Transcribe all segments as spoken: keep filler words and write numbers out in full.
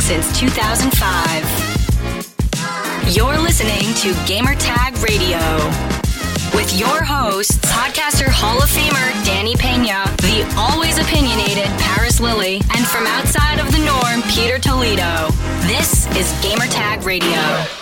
since two thousand five. You're listening to Gamertag Radio with your hosts, podcaster Hall of Famer Danny Pena, the always opinionated Paris Lilly, and from outside of the norm, Peter Toledo. This is Gamertag Radio.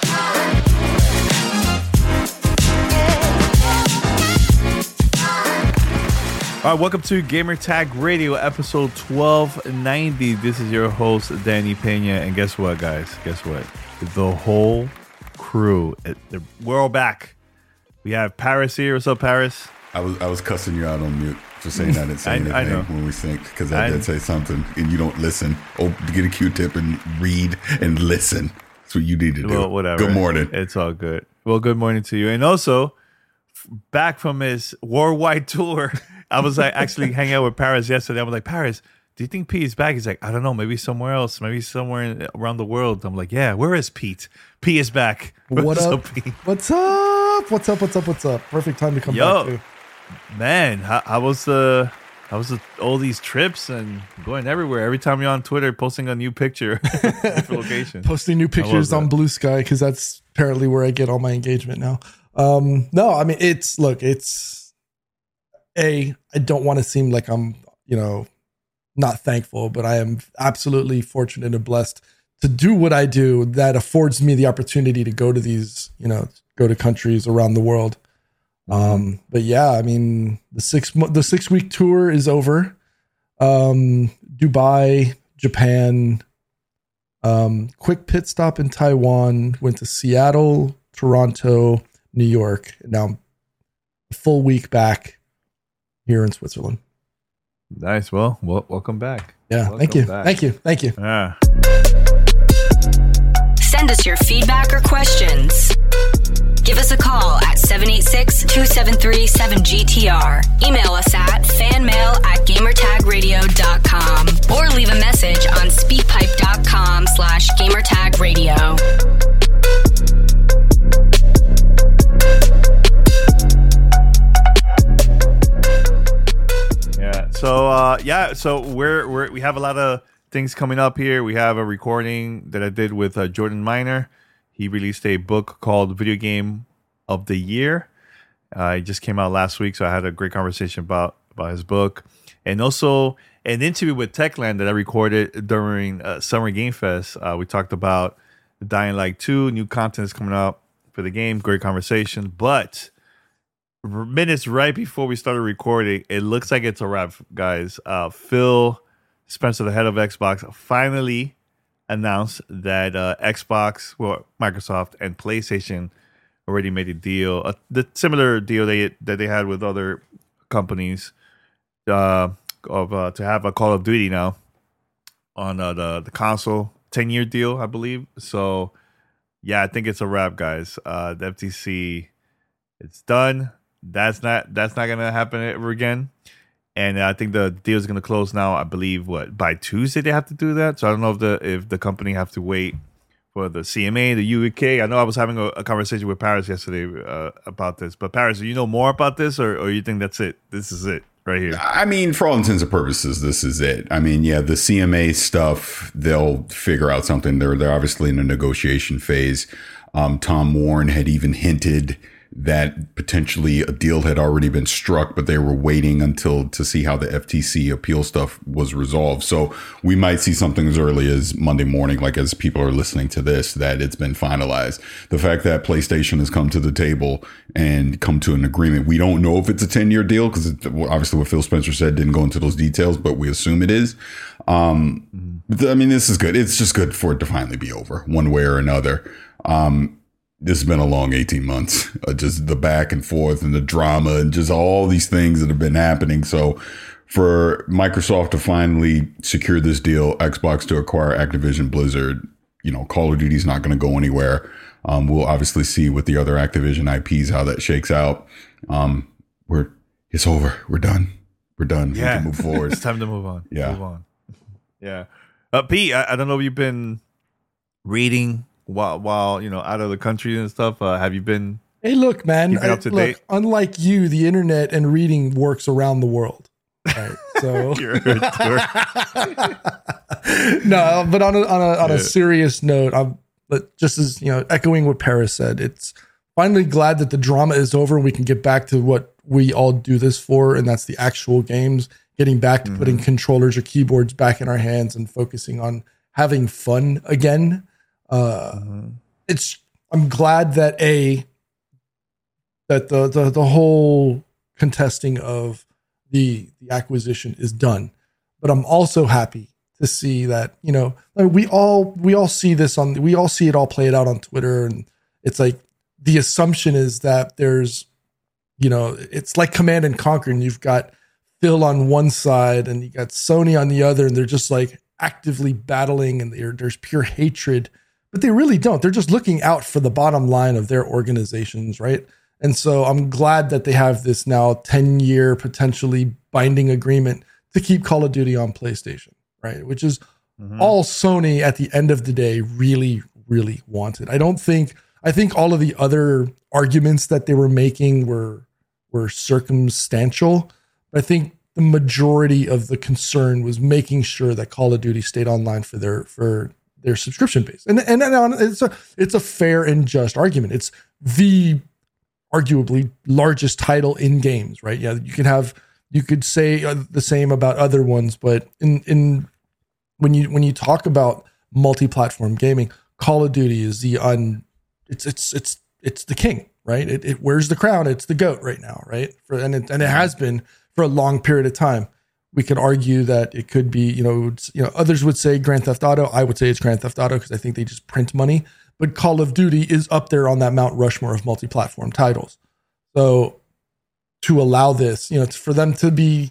All right, welcome to Gamertag Radio, episode twelve ninety. This is your host, Danny Pena, and guess what, guys? Guess what? The whole crew, we're all back. We have Paris here. What's up, Paris? I was I was cussing you out on mute for saying I didn't say anything I when we synced because I, I did say something and you don't listen. Oh, get a Q-tip and read and listen. That's what you need to do. Well, whatever. Good morning. It's all good. Well, good morning to you. And also, back from his worldwide tour, I was like actually hanging out with Paris yesterday. I was like, Paris, do you think Pete is back? He's like, I don't know, maybe somewhere else, maybe somewhere in, around the world. I'm like, yeah, where is Pete? Pete is back. What What's up? Pete? What's up? What's up? What's up? What's up? Perfect time to come Yo, back too. Man, how, how was the how was the, all these trips and going everywhere? Every time you're on Twitter, posting a new picture, different location, posting new pictures on Blue Sky because that's apparently where I get all my engagement now. Um, no, I mean it's look, it's a. I don't want to seem like I'm, you know, not thankful, but I am absolutely fortunate and blessed to do what I do that affords me the opportunity to go to these, you know, go to countries around the world. Um, but yeah, I mean, the six, the six week tour is over. Um, Dubai, Japan, um, quick pit stop in Taiwan, went to Seattle, Toronto, New York, and now a full week back here in Switzerland. Nice. Well, well welcome back. Yeah. Welcome thank you. back. Thank you. Thank you. Yeah. Send us your feedback or questions. Give us a call at seven eight six, two seven three, seven G T R. Email us at fanmail at gamertagradio dot com or leave a message on speakpipe.com slash gamertagradio. Yeah. So uh, yeah. So we're we we have a lot of things coming up here. We have a recording that I did with uh, Jordan Miner. He released a book called Video Game of the Year. Uh, it just came out last week, so I had a great conversation about, about his book. And also an interview with Techland that I recorded during uh, Summer Game Fest. Uh, we talked about Dying Light two, new content is coming out for the game. Great conversation. But minutes right before we started recording, it looks like it's a wrap, guys. Uh, Phil Spencer, the head of Xbox, finally announced that uh, Xbox, well, Microsoft, and PlayStation already made a deal, uh, the similar deal they that they had with other companies, uh, of uh, to have a Call of Duty now on uh, the the console, ten year deal, I believe. So, yeah, I think it's a wrap, guys. Uh, the F T C, it's done. That's not that's not gonna happen ever again. And I think the deal is going to close now. I believe what by Tuesday they have to do that. So I don't know if the if the company have to wait for the C M A, the U K. I know I was having a, a conversation with Paris yesterday uh, about this. But Paris, do you know more about this, or or you think that's it? This is it right here. I mean, for all intents and purposes, this is it. I mean, yeah, the C M A stuff, they'll figure out something. They're they're obviously in a negotiation phase. Um, Tom Warren had even hinted that potentially a deal had already been struck, but they were waiting until to see how the F T C appeal stuff was resolved. So we might see something as early as Monday morning, like as people are listening to this, that it's been finalized. The fact that PlayStation has come to the table and come to an agreement, we don't know if it's a ten year deal because obviously what Phil Spencer said didn't go into those details, but we assume it is. Um, mm-hmm. I mean, this is good. It's just good for it to finally be over one way or another. Um, This has been a long eighteen months, uh, just the back and forth and the drama and just all these things that have been happening. So for Microsoft to finally secure this deal, Xbox to acquire Activision Blizzard, you know, Call of Duty is not going to go anywhere. Um, we'll obviously see with the other Activision I Ps how that shakes out. Um, we're it's over. We're done. We're done. Yeah. We can move forward. It's time to move on. Yeah. Move on. Yeah. Uh, Pete, I, I don't know if you've been reading while while you know out of the country and stuff. Uh, have you been? Hey, look, man. Keeping up to I, look, date? unlike you, the internet and reading works around the world. Right? So So You're a no, but on a on a on a serious note, I'm but just as you know, echoing what Paris said, it's finally glad that the drama is over and we can get back to what we all do this for, and that's the actual games. Getting back to mm-hmm. putting controllers or keyboards back in our hands and focusing on having fun again. Uh, mm-hmm. It's I'm glad that a that the the the whole contesting of the the acquisition is done, but I'm also happy to see that, you know, we all we all see this on we all see it all played out on Twitter, and it's like the assumption is that there's, you know, it's like Command and Conquer, and you've got Phil on one side and you got Sony on the other, and they're just like actively battling, and there's pure hatred, but they really don't. They're just looking out for the bottom line of their organizations, right? And so I'm glad that they have this now ten year potentially binding agreement to keep Call of Duty on PlayStation, right? Which is mm-hmm. all Sony at the end of the day really, really wanted. I don't think, I think all of the other arguments that they were making were, were circumstantial. But I think the majority of the concern was making sure that Call of Duty stayed online for their, for their subscription base. And, and, and it's a, it's a fair and just argument. It's the arguably largest title in games, right? Yeah. You can have, you could say the same about other ones, but in, in, when you, when you talk about multi-platform gaming, Call of Duty is the un, it's, it's, it's, it's the king, right? It, it wears the crown. It's the GOAT right now, right? For, and it, and it has been for a long period of time. We could argue that it could be, you know, you know, others would say Grand Theft Auto. I would say it's Grand Theft Auto because I think they just print money. But Call of Duty is up there on that Mount Rushmore of multi-platform titles. So to allow this, you know, for them to be,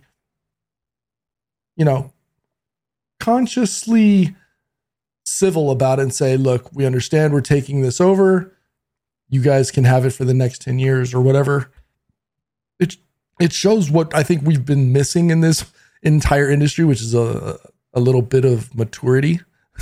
you know, consciously civil about it and say, look, we understand we're taking this over. You guys can have it for the next ten years or whatever. It, it shows what I think we've been missing in this entire industry, which is a, a little bit of maturity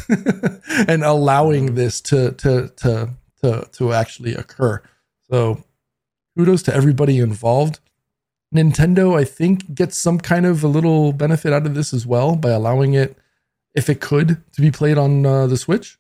and allowing this to, to, to, to, to actually occur. So kudos to everybody involved. Nintendo, I think, gets some kind of a little benefit out of this as well by allowing it, if it could, to be played on uh, the Switch.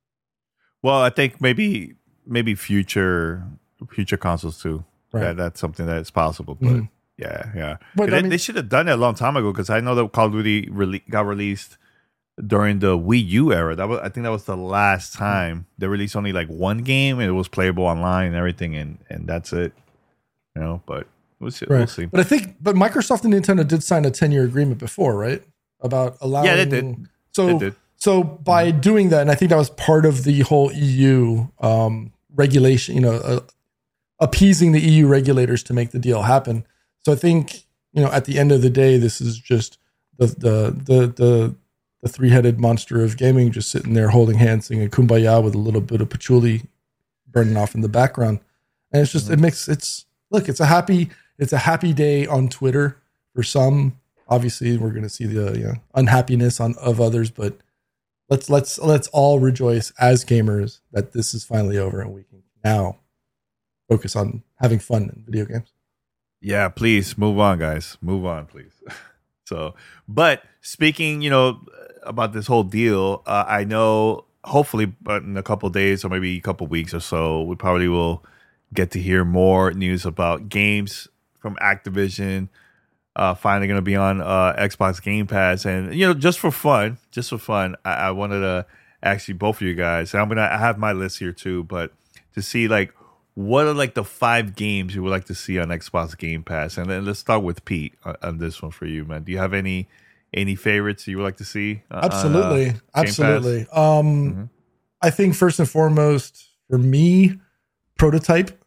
Well, I think maybe maybe future future consoles too. Right. That, that's something that is possible. But mm-hmm. yeah, yeah. But, they, I mean, they should have done it a long time ago, because I know that Call of Duty re- got released during the Wii U era. That was, I think, that was the last time they released only like one game, and it was playable online and everything, and and that's it. You know, but. We'll see. Right. We'll see. But I think, but Microsoft and Nintendo did sign a ten year agreement before, right? About allowing. Yeah, they did. So, they did. so by mm-hmm. doing that, and I think that was part of the whole E U um, regulation, you know, uh, appeasing the E U regulators to make the deal happen. So I think, you know, at the end of the day, this is just the the the the, the three headed monster of gaming just sitting there holding hands, singing "Kumbaya" with a little bit of patchouli burning off in the background, and it's just mm-hmm. it makes it's look, it's a happy. It's a happy day on Twitter for some. Obviously, we're going to see the you know, unhappiness on of others, but let's let's let's all rejoice as gamers that this is finally over and we can now focus on having fun in video games. Yeah, please move on, guys. Move on, please. So, but speaking, you know, about this whole deal, uh, I know hopefully, but in a couple of days or maybe a couple of weeks or so, we probably will get to hear more news about games from Activision, uh, finally going to be on uh, Xbox Game Pass. And, you know, just for fun, just for fun, I, I wanted to ask you, both of you guys, and I'm going to I have my list here too, but to see, like, what are, like, the five games you would like to see on Xbox Game Pass? And then let's start with Pete on, on this one for you, man. Do you have any any favorites you would like to see? Absolutely. On, uh, Absolutely. Um, mm-hmm. I think first and foremost, for me, Prototype.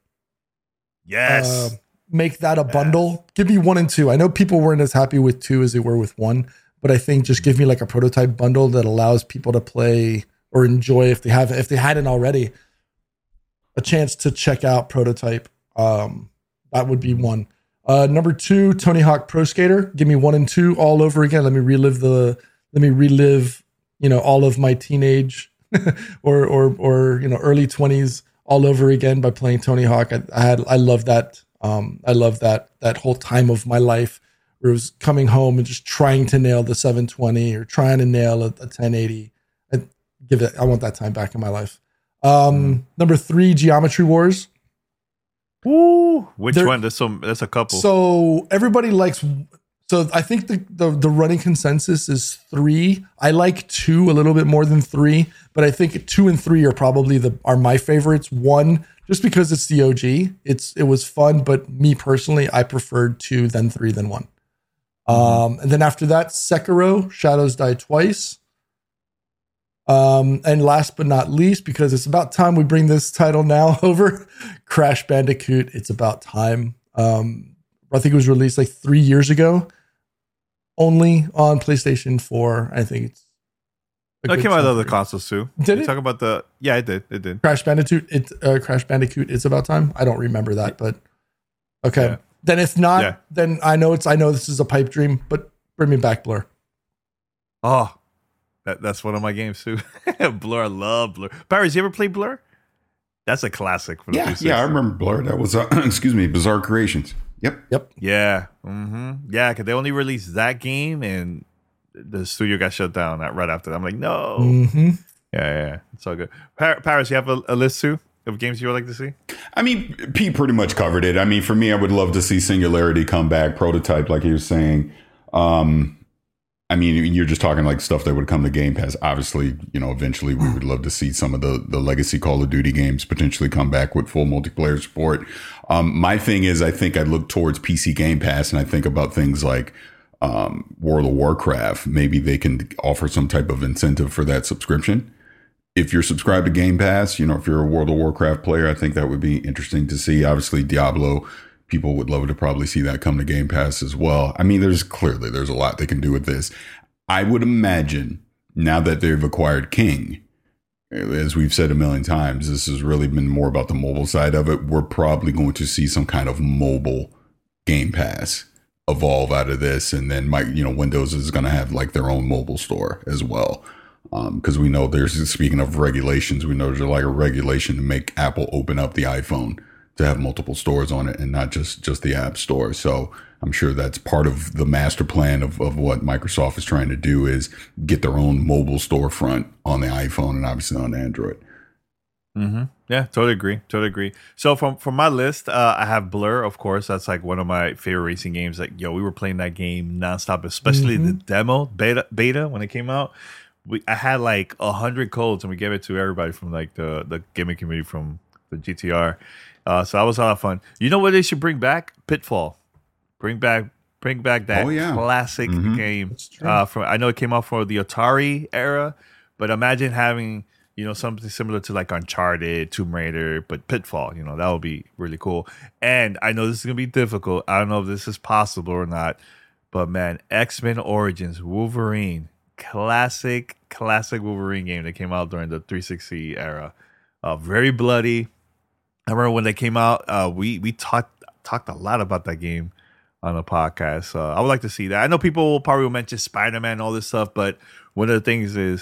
Yes. Uh, make that a bundle. Give me one and two. I know people weren't as happy with two as they were with one, but I think just give me like a Prototype bundle that allows people to play or enjoy, if they have, if they hadn't already, a chance to check out Prototype. Um, that would be one. Uh, number two, Tony Hawk Pro Skater. Give me one and two all over again. Let me relive the, let me relive, you know, all of my teenage or, or, or, you know, early twenties all over again by playing Tony Hawk. I, I had, I love that. Um, I love that, that whole time of my life where it was coming home and just trying to nail the seven twenty or trying to nail a, a ten eighty. I give it. I want that time back in my life. Um, number three, Geometry Wars. Woo! Which There- one? There's some. There's a couple. So everybody likes. So I think the, the the running consensus is three. I like two a little bit more than three, but I think two and three are probably the are my favorites. One, just because it's the O G. It's it was fun, but me personally, I preferred two, then three, then one. Um, and then after that, Sekiro, Shadows Die Twice. Um, and last but not least, because it's about time we bring this title now over, Crash Bandicoot. It's about time. Um, I think it was released like three years ago, only on PlayStation four. I think it's. a It good came out time of the for it. consoles too. Did You it? Talk about the. Yeah, it did. It did. Crash Bandicoot. It uh, Crash Bandicoot. It's about time. I don't remember that, but okay. Yeah. Then if not, Yeah. then I know it's. I know this is a pipe dream, but bring me back Blur. Oh, that, that's one of my games too. Blur, I love Blur. Barry, you ever play Blur? That's a classic. For the Yeah, three sixty. yeah, I remember Blur. That was, uh, excuse me, Bizarre Creations. Yep. Yep. Yeah, mm-hmm. yeah, because they only released that game and the studio got shut down that right after that. I'm like, no. Mm-hmm. Yeah, yeah, yeah. It's all good. Par- Paris, you have a, a list too of games you would like to see? I mean, Pete pretty much covered it. I mean, for me, I would love to see Singularity come back, Prototype, like he was saying. Um, I mean, you're just talking like stuff that would come to Game Pass. Obviously, you know, eventually we would love to see some of the, the legacy Call of Duty games potentially come back with full multiplayer support. Um, my thing is, I think I look towards P C Game Pass and I think about things like um, World of Warcraft. Maybe they can offer some type of incentive for that subscription. If you're subscribed to Game Pass, you know, if you're a World of Warcraft player, I think that would be interesting to see. Obviously, Diablo, people would love to probably see that come to Game Pass as well. I mean, there's clearly, there's a lot they can do with this. I would imagine now that they've acquired King, as we've said a million times, this has really been more about the mobile side of it. We're probably going to see some kind of mobile Game Pass evolve out of this. And then, my, you know, Windows is going to have like their own mobile store as well. Because um, we know there's, speaking of regulations, we know there's like a regulation to make Apple open up the iPhone to have multiple stores on it and not just, just the App Store. So I'm sure that's part of the master plan of, of what Microsoft is trying to do is get their own mobile storefront on the iPhone and obviously on Android. Mm-hmm. Yeah, totally agree. Totally agree. So from from my list, uh, I have Blur, of course. That's like one of my favorite racing games. Like, yo, we were playing that game nonstop, especially Mm-hmm. the demo beta beta when it came out. We I had like a hundred codes and we gave it to everybody from like the the gaming community from the G T R. Uh, so that was a lot of fun. You know what they should bring back? Pitfall. Bring back, bring back that Oh, yeah. classic Mhm. game. true. Uh, from I know it came out for the Atari era, but imagine having you know something similar to like Uncharted, Tomb Raider, but Pitfall. You know that would be really cool. And I know this is gonna be difficult. I don't know if this is possible or not, but man, X-Men Origins Wolverine, classic, classic Wolverine game that came out during the three sixty era. Uh, very bloody. I remember when they came out, uh, we we talked talked a lot about that game on the podcast. Uh, I would like to see that. I know people will probably will mention Spider-Man and all this stuff, but one of the things is,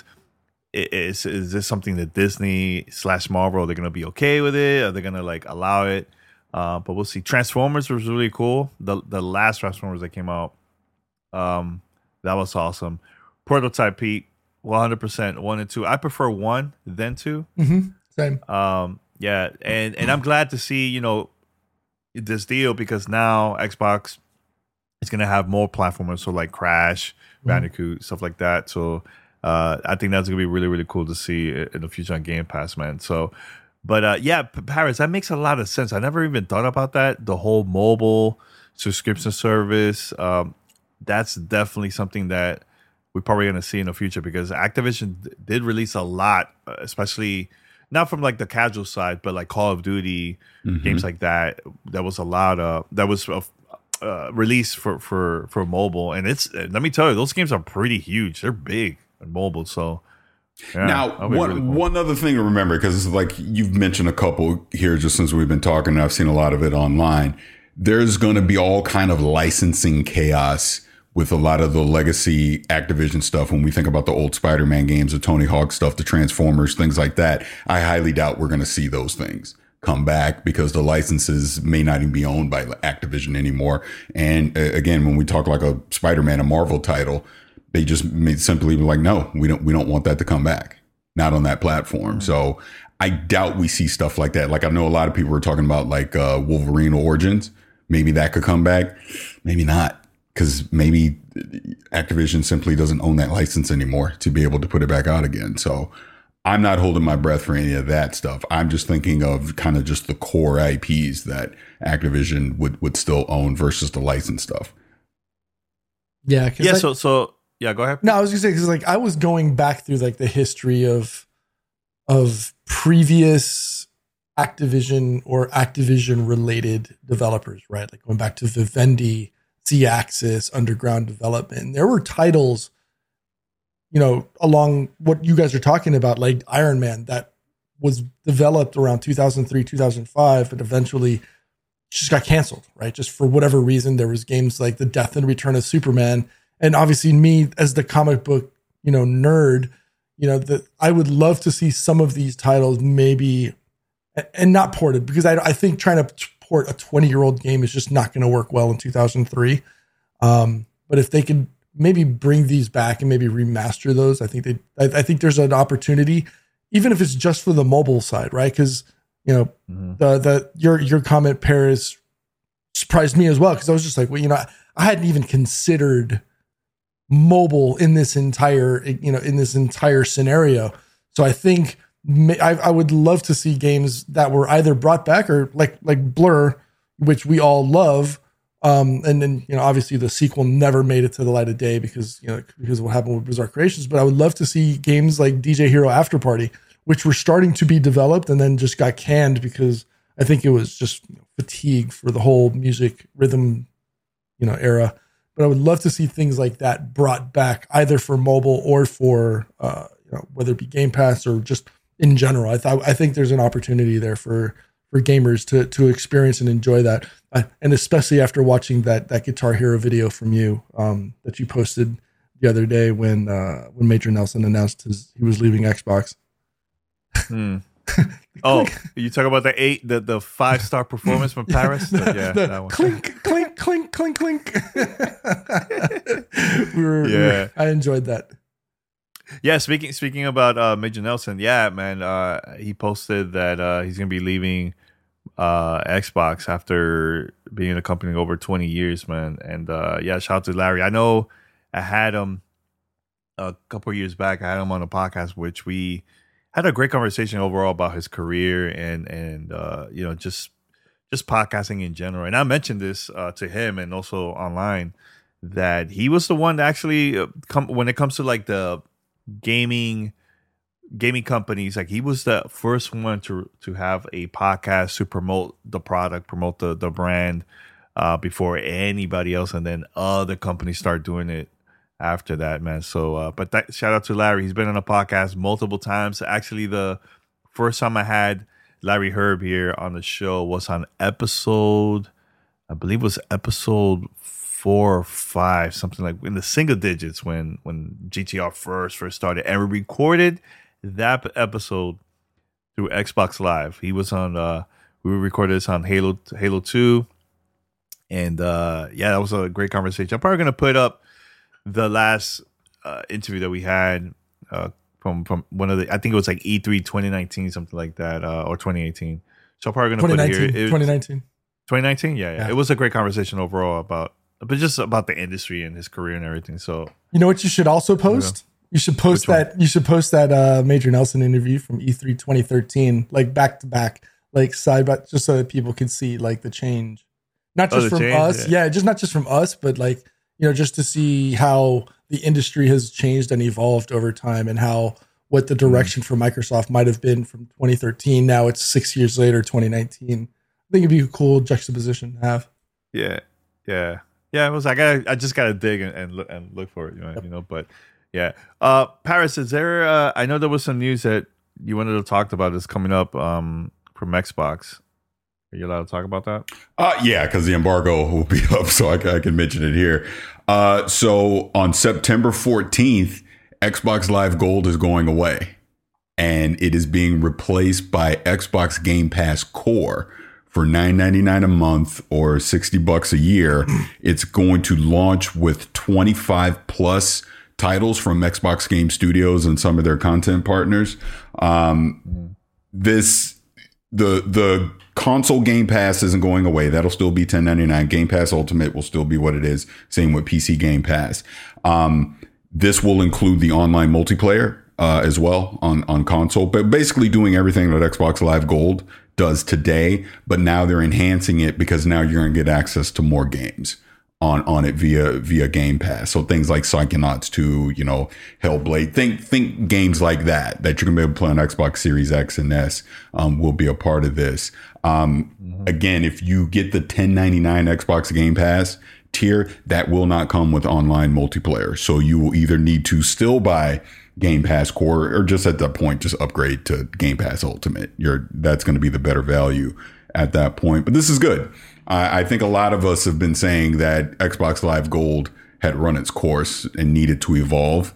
is is this something that Disney slash Marvel, they're gonna be okay with it? Are they gonna like allow it? Uh, but we'll see. Transformers was really cool. The the last Transformers that came out, um, that was awesome. Prototype, Pete, one hundred percent one and two. I prefer one than two. Mm-hmm. Same. Um, yeah, and and I'm glad to see you know this deal because now Xbox is gonna have more platformers, so like Crash, Bandicoot, stuff like that. So uh, I think that's gonna be really really cool to see in the future on Game Pass, man. So, but uh, yeah, Paris, that makes a lot of sense. I never even thought about that. The whole mobile subscription service, um, that's definitely something that we're probably gonna see in the future because Activision did release a lot, especially. Not from like the casual side, but like Call of Duty Mm-hmm. games like that. That was a lot of that was uh, uh, released for for for mobile, and it's let me tell you, those games are pretty huge. They're big on mobile. So yeah, now, that'll be one really cool. one other thing to remember, because it's like you've mentioned a couple here just since we've been talking, and I've seen a lot of it online. There's going to be all kind of licensing chaos with a lot of the legacy Activision stuff. When we think about the old Spider-Man games, the Tony Hawk stuff, the Transformers, things like that, I highly doubt we're going to see those things. come back because the licenses may not even be owned by Activision anymore. And uh, again, when we talk like a Spider-Man, a Marvel title, they just made simply be like, no, we don't, we don't want that to come back. Not on that platform. Mm-hmm. So I doubt we see stuff like that. Like I know a lot of people were talking about like uh, Wolverine Origins. Maybe that could come back. Maybe not. Because maybe Activision simply doesn't own that license anymore to be able to put it back out again. So I'm not holding my breath for any of that stuff. I'm just thinking of kind of just the core I Ps that Activision would, would still own versus the licensed stuff. Yeah. Yeah. I, so, so yeah, go ahead. No, I was gonna say, cause like I was going back through like the history of, of previous Activision or Activision related developers, right? Like going back to Vivendi, Z-Axis, Underground Development. There were titles, you know, along what you guys are talking about, like Iron Man, that was developed around two thousand three, two thousand five, but eventually just got canceled, right? Just for whatever reason. There was games like The Death and Return of Superman. And obviously me as the comic book, you know, nerd, you know, that I would love to see some of these titles maybe, and not ported, because I, I think trying to port a twenty year old game is just not going to work well in two thousand three. Um, but if they could maybe bring these back and maybe remaster those, I think they, I, I think there's an opportunity, even if it's just for the mobile side, right? Because, you know, mm-hmm. the, the, your, your comment, Paris, surprised me as well. Cause I was just like, well, you know, I hadn't even considered mobile in this entire, you know, in this entire scenario. So I think, I, I would love to see games that were either brought back or like like Blur, which we all love, um, and then you know obviously the sequel never made it to the light of day because you know because of what happened with Bizarre Creations. But I would love to see games like D J Hero After Party, which were starting to be developed and then just got canned because I think it was just you know, fatigue for the whole music rhythm, you know, era. But I would love to see things like that brought back either for mobile or for uh, you know whether it be Game Pass or just in general. I thought I think there's an opportunity there for for gamers to to experience and enjoy that, uh, and especially after watching that that Guitar Hero video from you um, that you posted the other day when uh, when Major Nelson announced his he was leaving Xbox. Hmm. Oh, you talk about the eight, the, the five star performance from Paris. the, the, yeah, the that one. Clink, clink, clink, clink, clink. we were, yeah, we were, I enjoyed that. Yeah, speaking speaking about uh, Major Nelson, yeah, man, uh, he posted that uh, he's gonna be leaving uh, Xbox after being in a company over twenty years, man. And uh, yeah, shout out to Larry. I know I had him a couple of years back. I had him on a podcast, which we had a great conversation overall about his career and and uh, you know just just podcasting in general. And I mentioned this uh, to him and also online that he was the one that actually uh, come when it comes to like the gaming gaming companies, like he was the first one to to have a podcast to promote the product, promote the the brand uh before anybody else, and then other companies start doing it after that, man. So uh but that, shout out to Larry. He's been on a podcast multiple times. Actually, the first time I had Larry Herb here on the show was on episode I believe it was episode four or five, something like in the single digits when when G T R first first started, and we recorded that episode through Xbox Live. He was on uh we recorded this on Halo Halo two, and uh yeah, that was a great conversation. I'm probably gonna put up the last uh interview that we had uh from from one of the, I think it was like E three twenty nineteen, something like that, uh or twenty eighteen. So I'm probably gonna put it here. It was, twenty nineteen twenty nineteen, yeah, yeah, yeah. It was a great conversation overall about but just about the industry and his career and everything. So you know what you should also post? You should post that. You should post that uh, Major Nelson interview from E three twenty thirteen, like back to back, like side by, just so that people can see like the change, not just oh, from change? us. Yeah. yeah, just not just from us, but like you know, just to see how the industry has changed and evolved over time, and how what the direction mm-hmm. for Microsoft might have been from twenty thirteen. Now it's six years later, twenty nineteen. I think it'd be a cool juxtaposition to have. Yeah, yeah. Yeah, it was. I got. I just gotta dig and, and look and look for it. You know, yep. you know. But yeah, uh, Paris. Is there? Uh, I know there was some news that you wanted to talk about. Is coming up um, from Xbox. Are you allowed to talk about that? Uh, yeah, because the embargo will be up, so I, I can mention it here. Uh, so on September fourteenth, Xbox Live Gold is going away. and it is being replaced by Xbox Game Pass Core for nine ninety-nine a month or sixty bucks a year. It's going to launch with twenty-five plus titles from Xbox Game Studios and some of their content partners. Um, this the the console Game Pass isn't going away. That'll still be ten ninety-nine. Game Pass Ultimate will still be what it is. Same with P C Game Pass. Um, this will include the online multiplayer uh, as well on on console, but basically doing everything that Xbox Live Gold does today. But now they're enhancing it because now you're going to get access to more games on on it via via Game Pass. So things like Psychonauts two, you know, Hellblade, think think games like that that you're gonna be able to play on Xbox Series X and S um, will be a part of this. Um, mm-hmm. Again, if you get the ten ninety-nine Xbox Game Pass tier, that will not come with online multiplayer. So you will either need to still buy Game Pass Core or just at that point just upgrade to Game Pass Ultimate. You're that's going to be the better value at that point. But this is good. I think a lot of us have been saying that Xbox Live Gold had run its course and needed to evolve.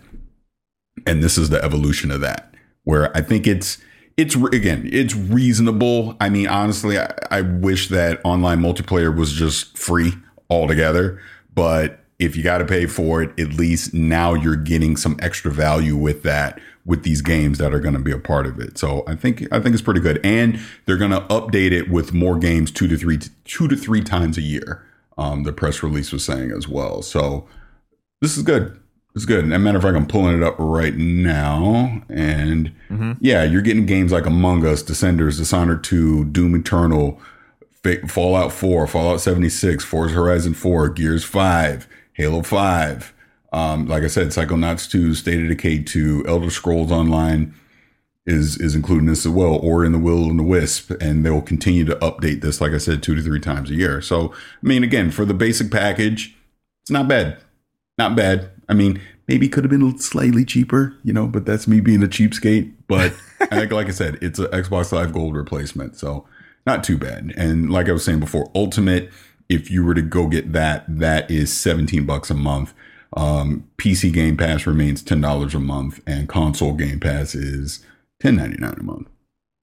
And this is the evolution of that, where I think it's, it's again, it's reasonable. I mean, honestly, I, I wish that online multiplayer was just free altogether. But if you got to pay for it, at least now you're getting some extra value with that, with these games that are going to be a part of it. So I think I think it's pretty good, and they're going to update it with more games two to three two to three times a year. Um, the press release was saying as well. So this is good. It's good. As a matter of fact, I'm pulling it up right now, and mm-hmm. yeah, you're getting games like Among Us, Descenders, Dishonored two, Doom Eternal, Fallout four, Fallout seventy-six, Forza Horizon four, Gears five, Halo five. Um, like I said, Psychonauts two, State of Decay two, Elder Scrolls Online is is including this as well, or In the Will and the Wisp, and they'll continue to update this, like I said, two to three times a year. So, I mean, again, for the basic package, it's not bad. Not bad. I mean, maybe could have been slightly cheaper, you know, but that's me being a cheapskate. But like, like I said, it's an Xbox Live Gold replacement, so not too bad. And like I was saying before, Ultimate, if you were to go get that, that is seventeen bucks a month. Um, P C Game Pass remains ten dollars a month, and console Game Pass is ten ninety-nine a month.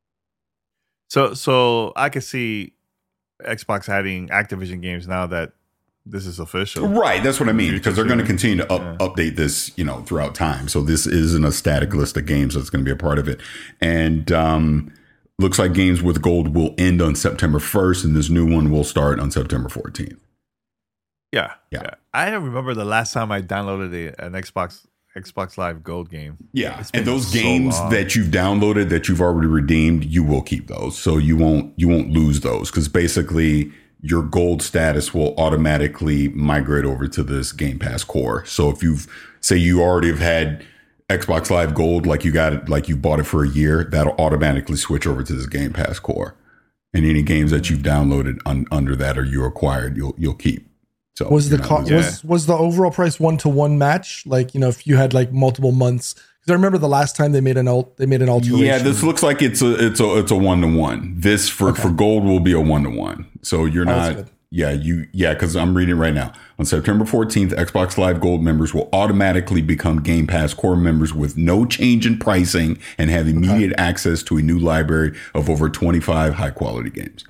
So, so I could see Xbox adding Activision games now that this is official. Right. That's what I mean, because they're going to continue to up, yeah. update this, you know, throughout time. So this isn't a static list of games that's going to be a part of it. And, um, looks like games with gold will end on September first, and this new one will start on September fourteenth. Yeah, yeah, yeah. I don't remember the last time I downloaded a, an Xbox Xbox Live Gold game. Yeah, and those so games long. that you've downloaded that you've already redeemed, you will keep those, so you won't you won't lose those, because basically your gold status will automatically migrate over to this Game Pass Core. So if you've say you already have had Xbox Live Gold, like you got it, like you bought it for a year, that'll automatically switch over to this Game Pass Core, and any games that you've downloaded un, under that or you acquired, you'll you'll keep. So was the co- was was the overall price one to one match? Like, you know, if you had like multiple months, because I remember the last time they made an alt, they made an alteration. Yeah, this looks like it's a it's a it's a one to one. This for okay. for gold will be a one to one. So you're oh, not. Yeah, you yeah, because I'm reading it right now. On September fourteenth, Xbox Live Gold members will automatically become Game Pass Core members with no change in pricing and have immediate okay. access to a new library of over twenty-five high quality games.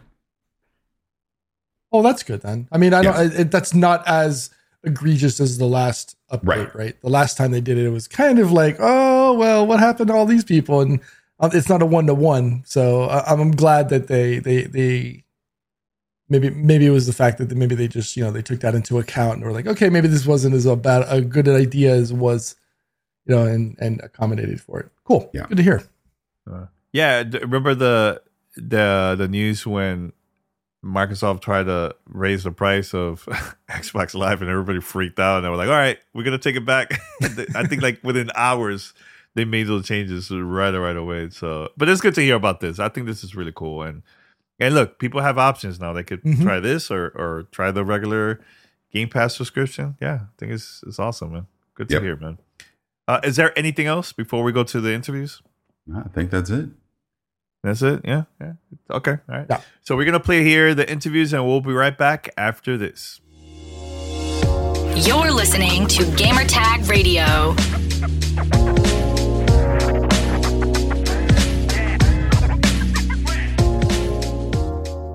Oh, that's good then. I mean, I don't. It, that's not as egregious as the last update, right. right? The last time they did it, it was kind of like, oh well, what happened to all these people? And it's not a one to one. So I, I'm glad that they they they maybe maybe it was the fact that maybe they just you know they took that into account and were like, okay, maybe this wasn't as a bad a good idea as it was, you know, and and accommodated for it. Cool, yeah, good to hear. Uh, yeah, remember the the the news when Microsoft tried to raise the price of Xbox Live and everybody freaked out and they were like, all right, we're going to take it back. I think like within hours they made those changes right right away. So, but it's good to hear about this. I think this is really cool. And, and look, people have options now. They could mm-hmm. try this or, or try the regular Game Pass subscription. Yeah, I think it's, it's awesome, man. Good to yep. hear, man. Uh, is there anything else before we go to the interviews? I think that's it. That's it? Yeah. Yeah. Okay. All right. Yeah. So we're going to play here the interviews and we'll be right back after this. You're listening to Gamertag Radio.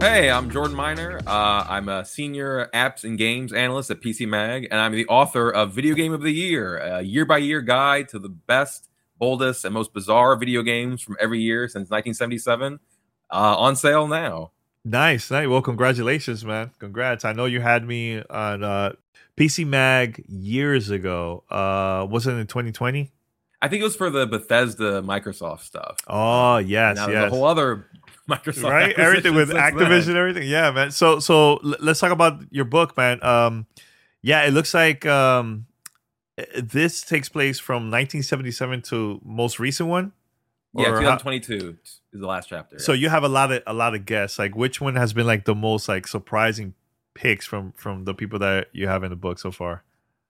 Hey, I'm Jordan Miner. Uh, I'm a senior apps and games analyst at P C Mag, and I'm the author of Video Game of the Year, a year-by-year guide to the best, boldest, and most bizarre video games from every year since nineteen seventy-seven. Uh, on sale now. Nice, nice. Well, congratulations, man. Congrats. I know you had me on uh, P C Mag years ago. Uh, was it in twenty twenty? I think it was for the Bethesda Microsoft stuff. Oh, yes, now, yes. There's a whole other Microsoft, right? Everything with Activision, then. everything. Yeah, man. So, so l- let's talk about your book, man. Um, yeah, it looks like um, this takes place from nineteen seventy-seven to most recent one. Yeah, twenty twenty-two is the last chapter. So yeah. you have a lot of a lot of guests. Like, which one has been like the most like surprising picks from from the people that you have in the book so far?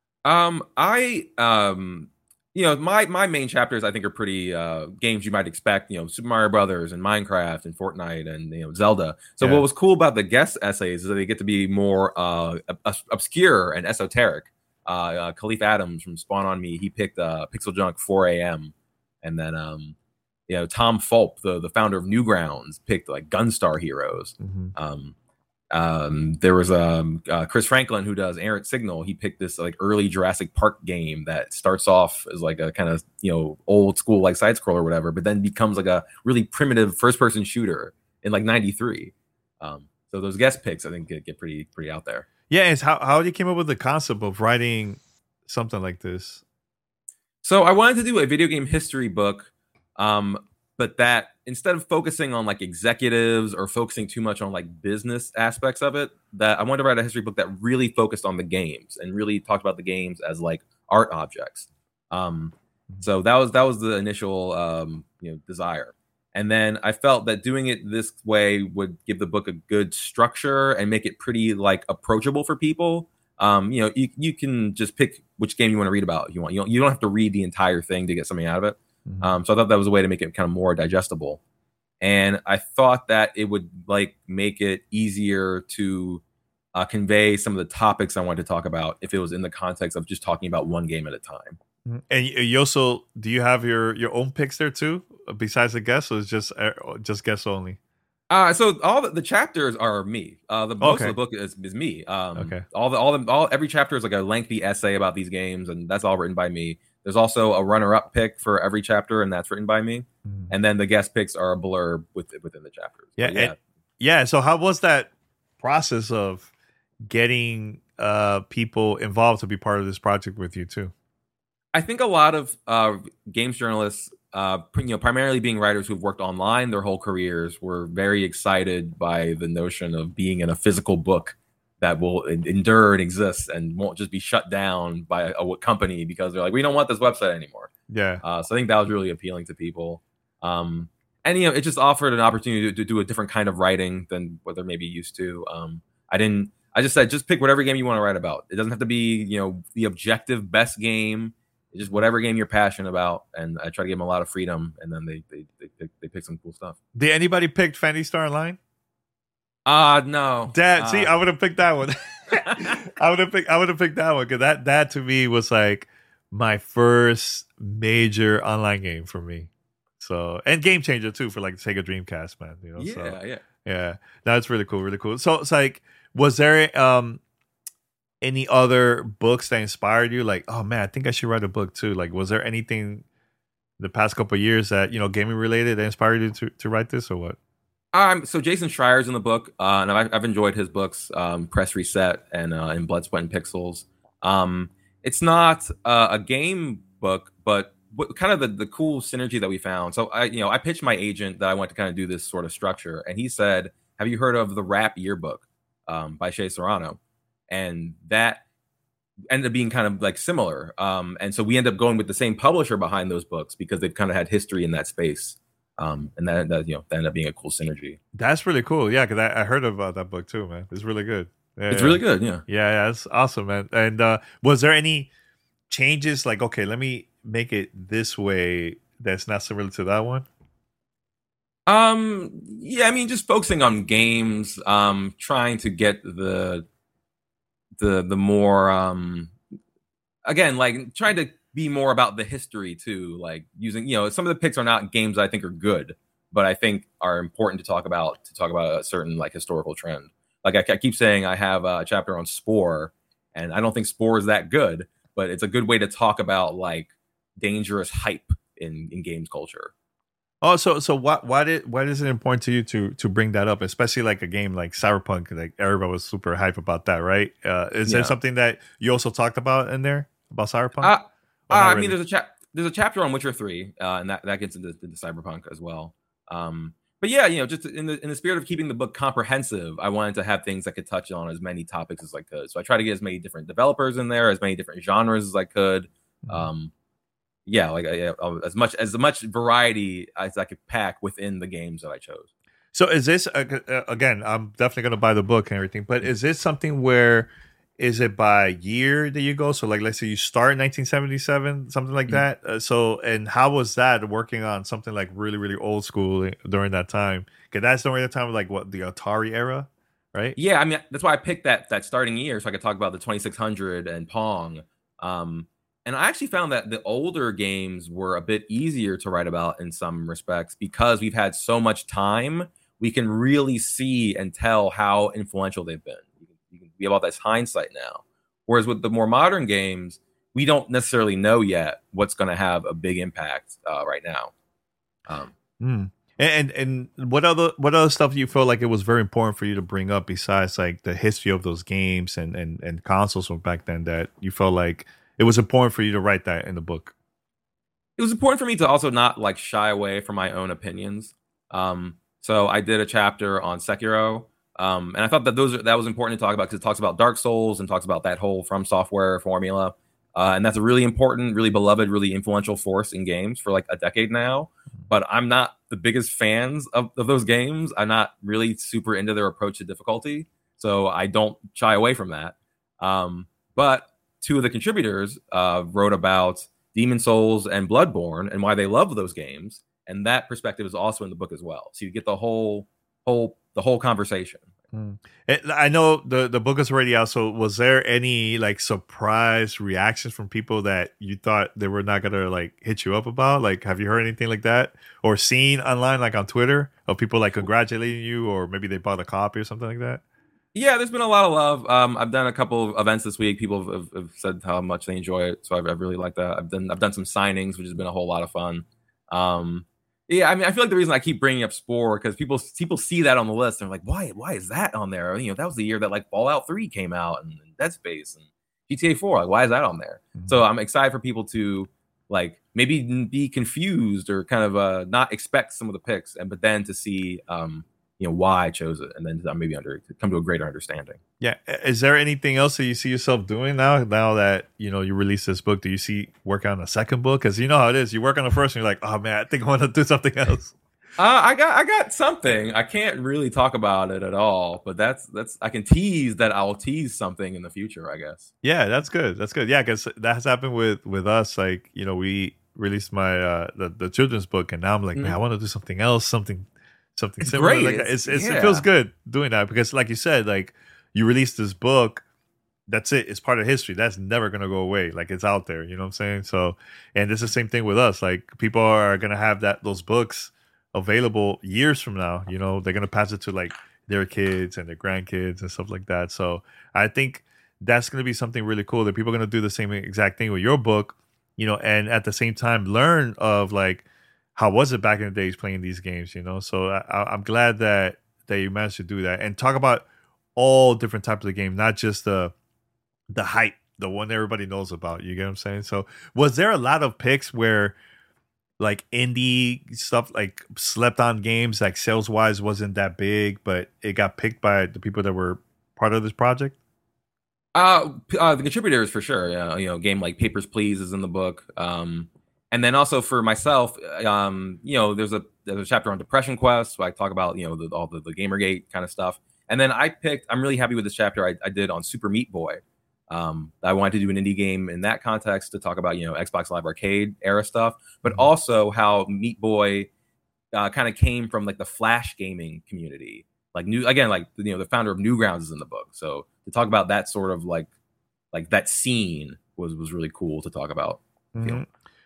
Um, I um. You know, my my main chapters I think are pretty uh, games you might expect. You know, Super Mario Brothers and Minecraft and Fortnite and you know Zelda. So Yeah. what was cool about the guest essays is that they get to be more uh, ob- obscure and esoteric. Uh, uh, Khalif Adams from Spawn on Me, he picked uh, Pixel Junk four a.m. and then um, you know Tom Fulp, the the founder of Newgrounds, picked like Gunstar Heroes. Mm-hmm. Um, Um, there was um, uh, Chris Franklin who does Errant Signal. He picked this like early Jurassic Park game that starts off as like a kind of you know old school like side scroll or whatever, but then becomes like a really primitive first person shooter in like ninety-three. Um, so those guest picks I think get, get pretty pretty out there. Yeah, it's how how you came up with the concept of writing something like this. So I wanted to do a video game history book, um, but that instead of focusing on like executives or focusing too much on like business aspects of it, that I wanted to write a history book that really focused on the games and really talked about the games as like art objects. Um, so that was that was the initial um, you know desire. And then I felt that doing it this way would give the book a good structure and make it pretty like approachable for people. Um, you know, you, you can just pick which game you want to read about if you want. You don't, you don't have to read the entire thing to get something out of it. Mm-hmm. Um, so I thought that was a way to make it kind of more digestible. And I thought that it would like make it easier to uh, convey some of the topics I wanted to talk about if it was in the context of just talking about one game at a time. And you you also do you have your your own picks there too, besides the guests, or is just uh, just guests only? Uh, so all the, the chapters are me. Uh, the most Okay. of the book is, is me. Um, Okay. All the all the all every chapter is like a lengthy essay about these games, and that's all written by me. There's also a runner-up pick for every chapter, and that's written by me. Mhm. And then the guest picks are a blurb with, within the chapters. Yeah, But and- Yeah. So how was that process of getting uh people involved to be part of this project with you too? I think a lot of uh, games journalists, uh, you know, primarily being writers who've worked online their whole careers, were very excited by the notion of being in a physical book that will en- endure and exist and won't just be shut down by a, a company because they're like, we don't want this website anymore. Yeah. Uh, so I think that was really appealing to people. Um, and, you know, it just offered an opportunity to, to do a different kind of writing than what they're maybe used to. Um, I didn't, I just said, just pick whatever game you want to write about. It doesn't have to be, you know, the objective best game. It's just whatever game you're passionate about. And I try to give them a lot of freedom. And then they, they, they, pick, they pick some cool stuff. Did anybody pick Phantasy Star Online? Uh, no. Dad, uh, see, I would have picked that one. I would have picked. I would have picked that one because that that to me was like my first major online game for me. So and game changer too for like Sega Dreamcast, man. You know, yeah, so, yeah. yeah, that's really cool, really cool. So it's like, was there um any other books that inspired you? Like, oh man, I think I should write a book too. Like, was there anything the past couple of years that you know gaming related that inspired you to to write this or what? Um, so Jason Schreier's in the book, uh, and I've, I've enjoyed his books, um, Press Reset and uh, and Blood, Sweat, and Pixels. Um, it's not uh, a game book, but what, kind of the, the cool synergy that we found. So I, you know, I pitched my agent that I want to kind of do this sort of structure, and he said, "Have you heard of the Rap Yearbook um, by Shea Serrano?" And that ended up being kind of like similar. Um, and so we ended up going with the same publisher behind those books because they've kind of had history in that space. Um, and that, that you know that ended up being a cool synergy. That's really cool. Yeah, because I, I heard about that book too, man. It's really good. Yeah, It's yeah. really good, yeah. Yeah, yeah, it's awesome, man. And uh, was there any changes? Like, okay, let me make it this way. That's not similar to that one. Um, yeah, I mean, just focusing on games, um, trying to get the the the more um, again, like trying to be more about the history too, like using, you know, some of the picks are not games I think are good, but I think are important to talk about to talk about a certain like historical trend. Like I, I keep saying, I have a chapter on Spore, and I don't think Spore is that good, but it's a good way to talk about like dangerous hype in, in games culture. Oh, so so what why did why is it important to you to to bring that up, especially like a game like Cyberpunk? Like everybody was super hype about that, right? Uh, is Yeah. there something that you also talked about in there about Cyberpunk? Uh, uh, Or not I really? mean, there's a chap there's a chapter on Witcher three, uh, and that, that gets into, into Cyberpunk as well. Um, but yeah, you know, just in the in the spirit of keeping the book comprehensive, I wanted to have things that could touch on as many topics as I could. So I try to get as many different developers in there, as many different genres as I could. Mhm. Um, yeah, like I, I, as much as much variety as I could pack within the games that I chose. So is this uh, uh, again? I'm definitely gonna buy the book and everything, but is this something where is it by year that you go? So like, let's say you start in nineteen seventy-seven, something like Mhm. that. Uh, so and how was that working on something like really really old school during that time? Because that's during the time of like what the Atari era, right? Yeah, I mean that's why I picked that that starting year so I could talk about the twenty-six hundred and Pong. Um, and I actually found that the older games were a bit easier to write about in some respects because we've had so much time. We can really see and tell how influential they've been. You can, you can be about this hindsight now. Whereas with the more modern games, we don't necessarily know yet what's going to have a big impact uh, right now. Um, Mm. And and what other what other stuff do you feel like it was very important for you to bring up besides like the history of those games and and and consoles from back then that you felt like it was important for you to write that in the book? it was important for me to also not like shy away from my own opinions. Um, so I did a chapter on Sekiro, um, and I thought that those are, that was important to talk about because it talks about Dark Souls and talks about that whole From Software formula, uh, and that's a really important, really beloved, really influential force in games for like a decade now. But I'm not the biggest fans of, of those games. I'm not really super into their approach to difficulty, so I don't shy away from that. Um, but two of the contributors uh, wrote about Demon Souls and Bloodborne and why they love those games, and that perspective is also in the book as well. So you get the whole, whole, the whole conversation. Mm. It, I know the the book is already out. So was there any like surprise reactions from people that you thought they were not gonna like hit you up about? Like, have you heard anything like that or seen online, like on Twitter, of people like congratulating you, or maybe they bought a copy or something like that? Yeah, there's been a lot of love. Um, I've done a couple of events this week. People have, have said how much they enjoy it, so I've, I've really liked that. I've done I've done some signings, which has been a whole lot of fun. Um, yeah, I mean, I feel like the reason I keep bringing up Spore because people people see that on the list and they're like, why why is that on there? You know, that was the year that like Fallout three came out and, and Dead Space and G T A four. Like, why is that on there? Mhm. So I'm excited for people to like maybe be confused or kind of uh, not expect some of the picks, and but then to see um, you know why I chose it, and then to maybe under to come to a greater understanding. Yeah. Is there anything else that you see yourself doing now? Now that you know you released this book, do you see work on a second book? Because you know how it is. You work on the first, and you're like, oh man, I think I want to do something else. Uh, I got I got something. I can't really talk about it at all, but that's that's I can tease that I'll tease something in the future, I guess. Yeah, that's good. That's good. Yeah, because that has happened with with us. Like you know, we released my uh the, the children's book, and now I'm like, Mhm. man, I want to do something else, something something It's similar. great. Like, It's- it's, it's yeah. it feels good doing that because, like you said, like you released this book. That's it. It's part of history. That's never gonna go away. Like it's out there. You know what I'm saying? So, and it's the same thing with us. Like people are gonna have that those books available years from now. You know, they're gonna pass it to like their kids and their grandkids and stuff like that. So I think that's gonna be something really cool that people are gonna do the same exact thing with your book. You know, and at the same time learn of like how was it back in the days playing these games. You know, so I, I'm glad that that you managed to do that and talk about all different types of games, not just the the hype, the one everybody knows about. You get what I'm saying? So was there a lot of picks where like indie stuff like slept on games like sales wise wasn't that big, but it got picked by the people that were part of this project? Uh, p- uh the contributors for sure. Yeah, you know, a game like Papers, Please is in the book. Um, and then also for myself, um, you know, there's a there's a chapter on Depression Quest. So I talk about you know the, all the, the Gamergate kind of stuff. And then I picked. I'm really happy with this chapter I, I did on Super Meat Boy. Um, I wanted to do an indie game in that context to talk about you know Xbox Live Arcade era stuff, but also how Meat Boy uh, kind of came from like the Flash gaming community. Like new again, like you know, the founder of Newgrounds is in the book. So to talk about that sort of like like that scene was was really cool to talk about. Mhm.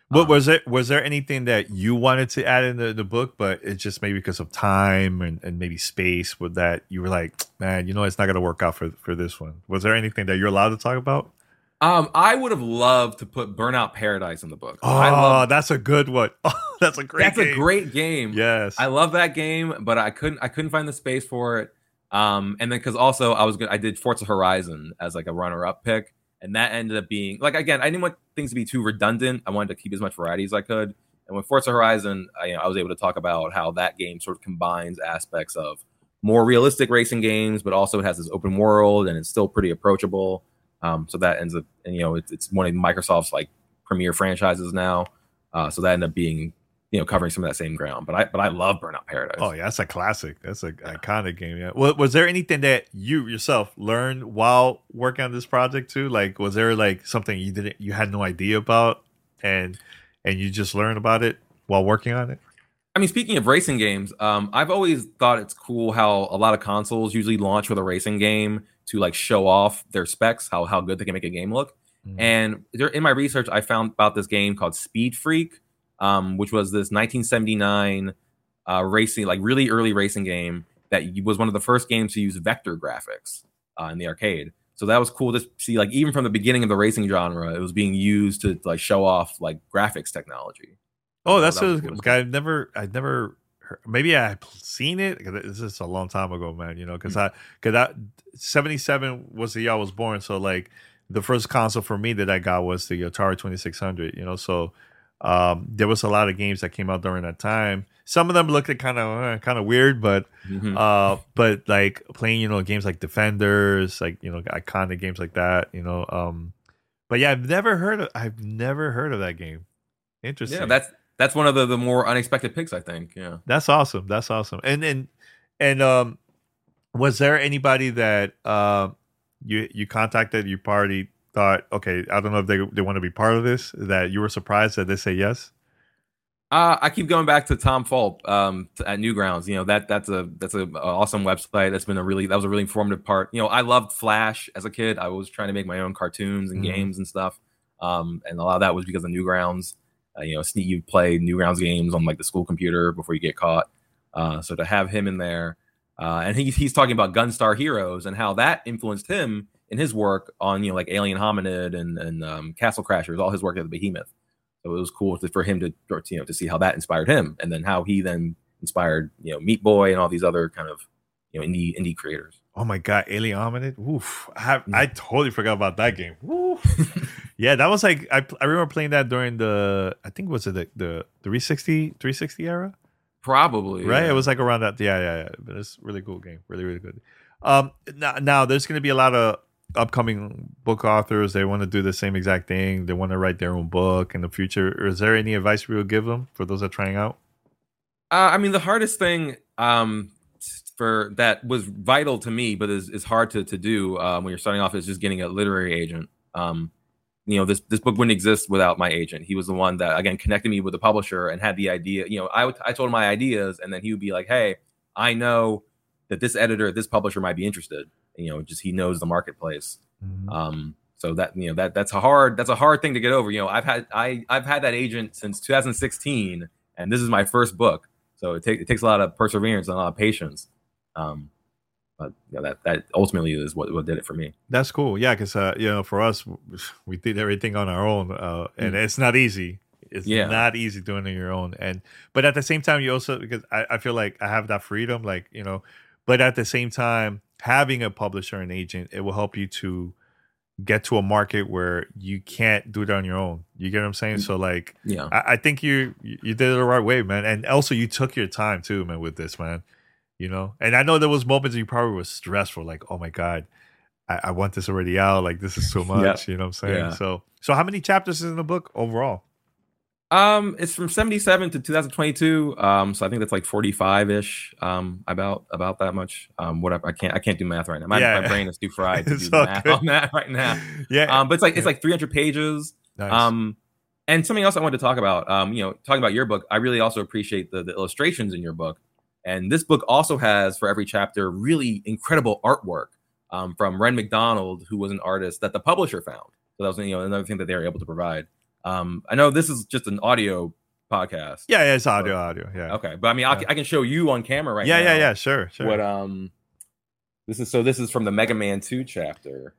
What Um, was it? Was there anything that you wanted to add in the, the book, but it's just maybe because of time and, and maybe space? With that, you were like, man, you know, it's not going to work out for for this one. Was there anything that you're allowed to talk about? Um, I would have loved to put Burnout Paradise in the book. Oh, I love that's a good one. Oh, that's a great. that's game. a great game. Yes, I love that game, but I couldn't I couldn't find the space for it. Um, and then because also I was good, I did Forza Horizon as like a runner up pick, and that ended up being like again I didn't want things to be too redundant. I wanted to keep as much variety as I could. And with Forza Horizon, I, you know, I was able to talk about how that game sort of combines aspects of more realistic racing games, but also it has this open world and it's still pretty approachable. Um, so that ends up, and you know, it's, it's one of Microsoft's like premier franchises now. Uh, so that ended up being, you know, covering some of that same ground. But I, but I love Burnout Paradise. Oh yeah, that's a classic. That's an yeah. iconic game. Yeah. Well, was there anything that you yourself learned while working on this project too? Like, was there like something you didn't, you had no idea about, and and you just learned about it while working on it? I mean, speaking of racing games, um, I've always thought it's cool how a lot of consoles usually launch with a racing game to like show off their specs, how how good they can make a game look. Mm-hmm. And there, in my research, I found about this game called Speed Freak, um, which was this nineteen seventy-nine uh, racing, like really early racing game that was one of the first games to use vector graphics uh, in the arcade. So that was cool to see, like even from the beginning of the racing genre, it was being used to like show off like graphics technology. Oh, that's so a that cool. I've never, I've never, heard, maybe I've seen it. This is a long time ago, man. You know, because mm-hmm. I, because that seventy-seven was the year I was born. So like the first console for me that I got was the Atari twenty-six hundred. You know, so um, there was a lot of games that came out during that time. Some of them looked kind of uh, kind of weird, but mm-hmm. uh, but like playing, you know, games like Defenders, like you know, iconic games like that. You know, um, but yeah, I've never heard of, I've never heard of that game. Interesting. Yeah, that's. That's one of the, the more unexpected picks, I think. Yeah, that's awesome. That's awesome. And and and um, was there anybody that uh, you you contacted? You party thought, okay, I don't know if they they want to be part of this. That you were surprised that they say yes. Uh, I keep going back to Tom Fulp um, at Newgrounds. You know that that's a that's a, a awesome website. That's been a really that was a really informative part. You know, I loved Flash as a kid. I was trying to make my own cartoons and mm-hmm. games and stuff, um, and a lot of that was because of Newgrounds. Uh, you know, you play Newgrounds games on like the school computer before you get caught. Uh, so to have him in there, uh, and he, he's talking about Gunstar Heroes and how that influenced him in his work on, you know, like Alien Hominid and and um, Castle Crashers, all his work at the Behemoth. So it was cool to, for him to, you know, to see how that inspired him, and then how he then inspired, you know, Meat Boy and all these other kind of, you know, indie indie creators. Oh my God, Alien Hominid! Oof, I have, I totally forgot about that game. Yeah, that was like I I remember playing that during the I think was it the the three sixty era? Probably, right? Yeah. It was like around that. Yeah, yeah, yeah. But it's a really cool game, really really good. Um, now, now there's going to be a lot of upcoming book authors. They want to do the same exact thing. They want to write their own book in the future. Is there any advice we would give them for those that are trying out? Uh, I mean, the hardest thing um, for that was vital to me, but is, is hard to to do uh, when you're starting off is just getting a literary agent. Um, you know, this this book wouldn't exist without my agent. He was the one that, again, connected me with the publisher and had the idea. You know, I, would, I told him my ideas, and then he would be like, hey, I know that this editor, this publisher might be interested. You know, just he knows the marketplace. Mm-hmm. Um, so that, you know, that that's a hard that's a hard thing to get over. You know, I've had I I've had that agent since two thousand sixteen, and this is my first book. So it takes it takes a lot of perseverance and a lot of patience. Um, But you know, that that ultimately is what, what did it for me. That's cool. Yeah, because uh, you know, for us, we did everything on our own, uh, and mm. it's not easy. It's yeah. not easy doing it on your own. And but at the same time, you also, because I, I feel like I have that freedom, like, you know, but at the same time, having a publisher and agent, it will help you to get to a market where you can't do it on your own. You get what I'm saying? So like, yeah, I, I think you you did it the right way, man. And also you took your time too, man, with this, man. You know, and I know there was moments you probably was stressful, like, oh my God, I, I want this already out. Like, this is too much. Yeah. You know what I'm saying? Yeah. So, so how many chapters is in the book overall? Um, it's from seventy-seven to two thousand twenty-two. Um, so I think that's like forty-five ish. Um, about about that much. Um, whatever. I can't I can't do math right now. My, yeah. my brain is too fried to do math good. on that right now. Yeah. Um, but it's like it's like three hundred pages. Nice. Um, and something else I wanted to talk about. Um, you know, talking about your book, I really also appreciate the the illustrations in your book. And this book also has, for every chapter, really incredible artwork um, from Ren McDonald, who was an artist that the publisher found. So that was, you know, another thing that they were able to provide. Um, I know this is just an audio podcast. Yeah, yeah, it's audio, audio. Yeah. Okay, but I mean, I'll, Yeah. I can show you on camera right yeah, now. yeah, yeah. Sure, sure. What um, this is so. This is from the Mega Man two chapter.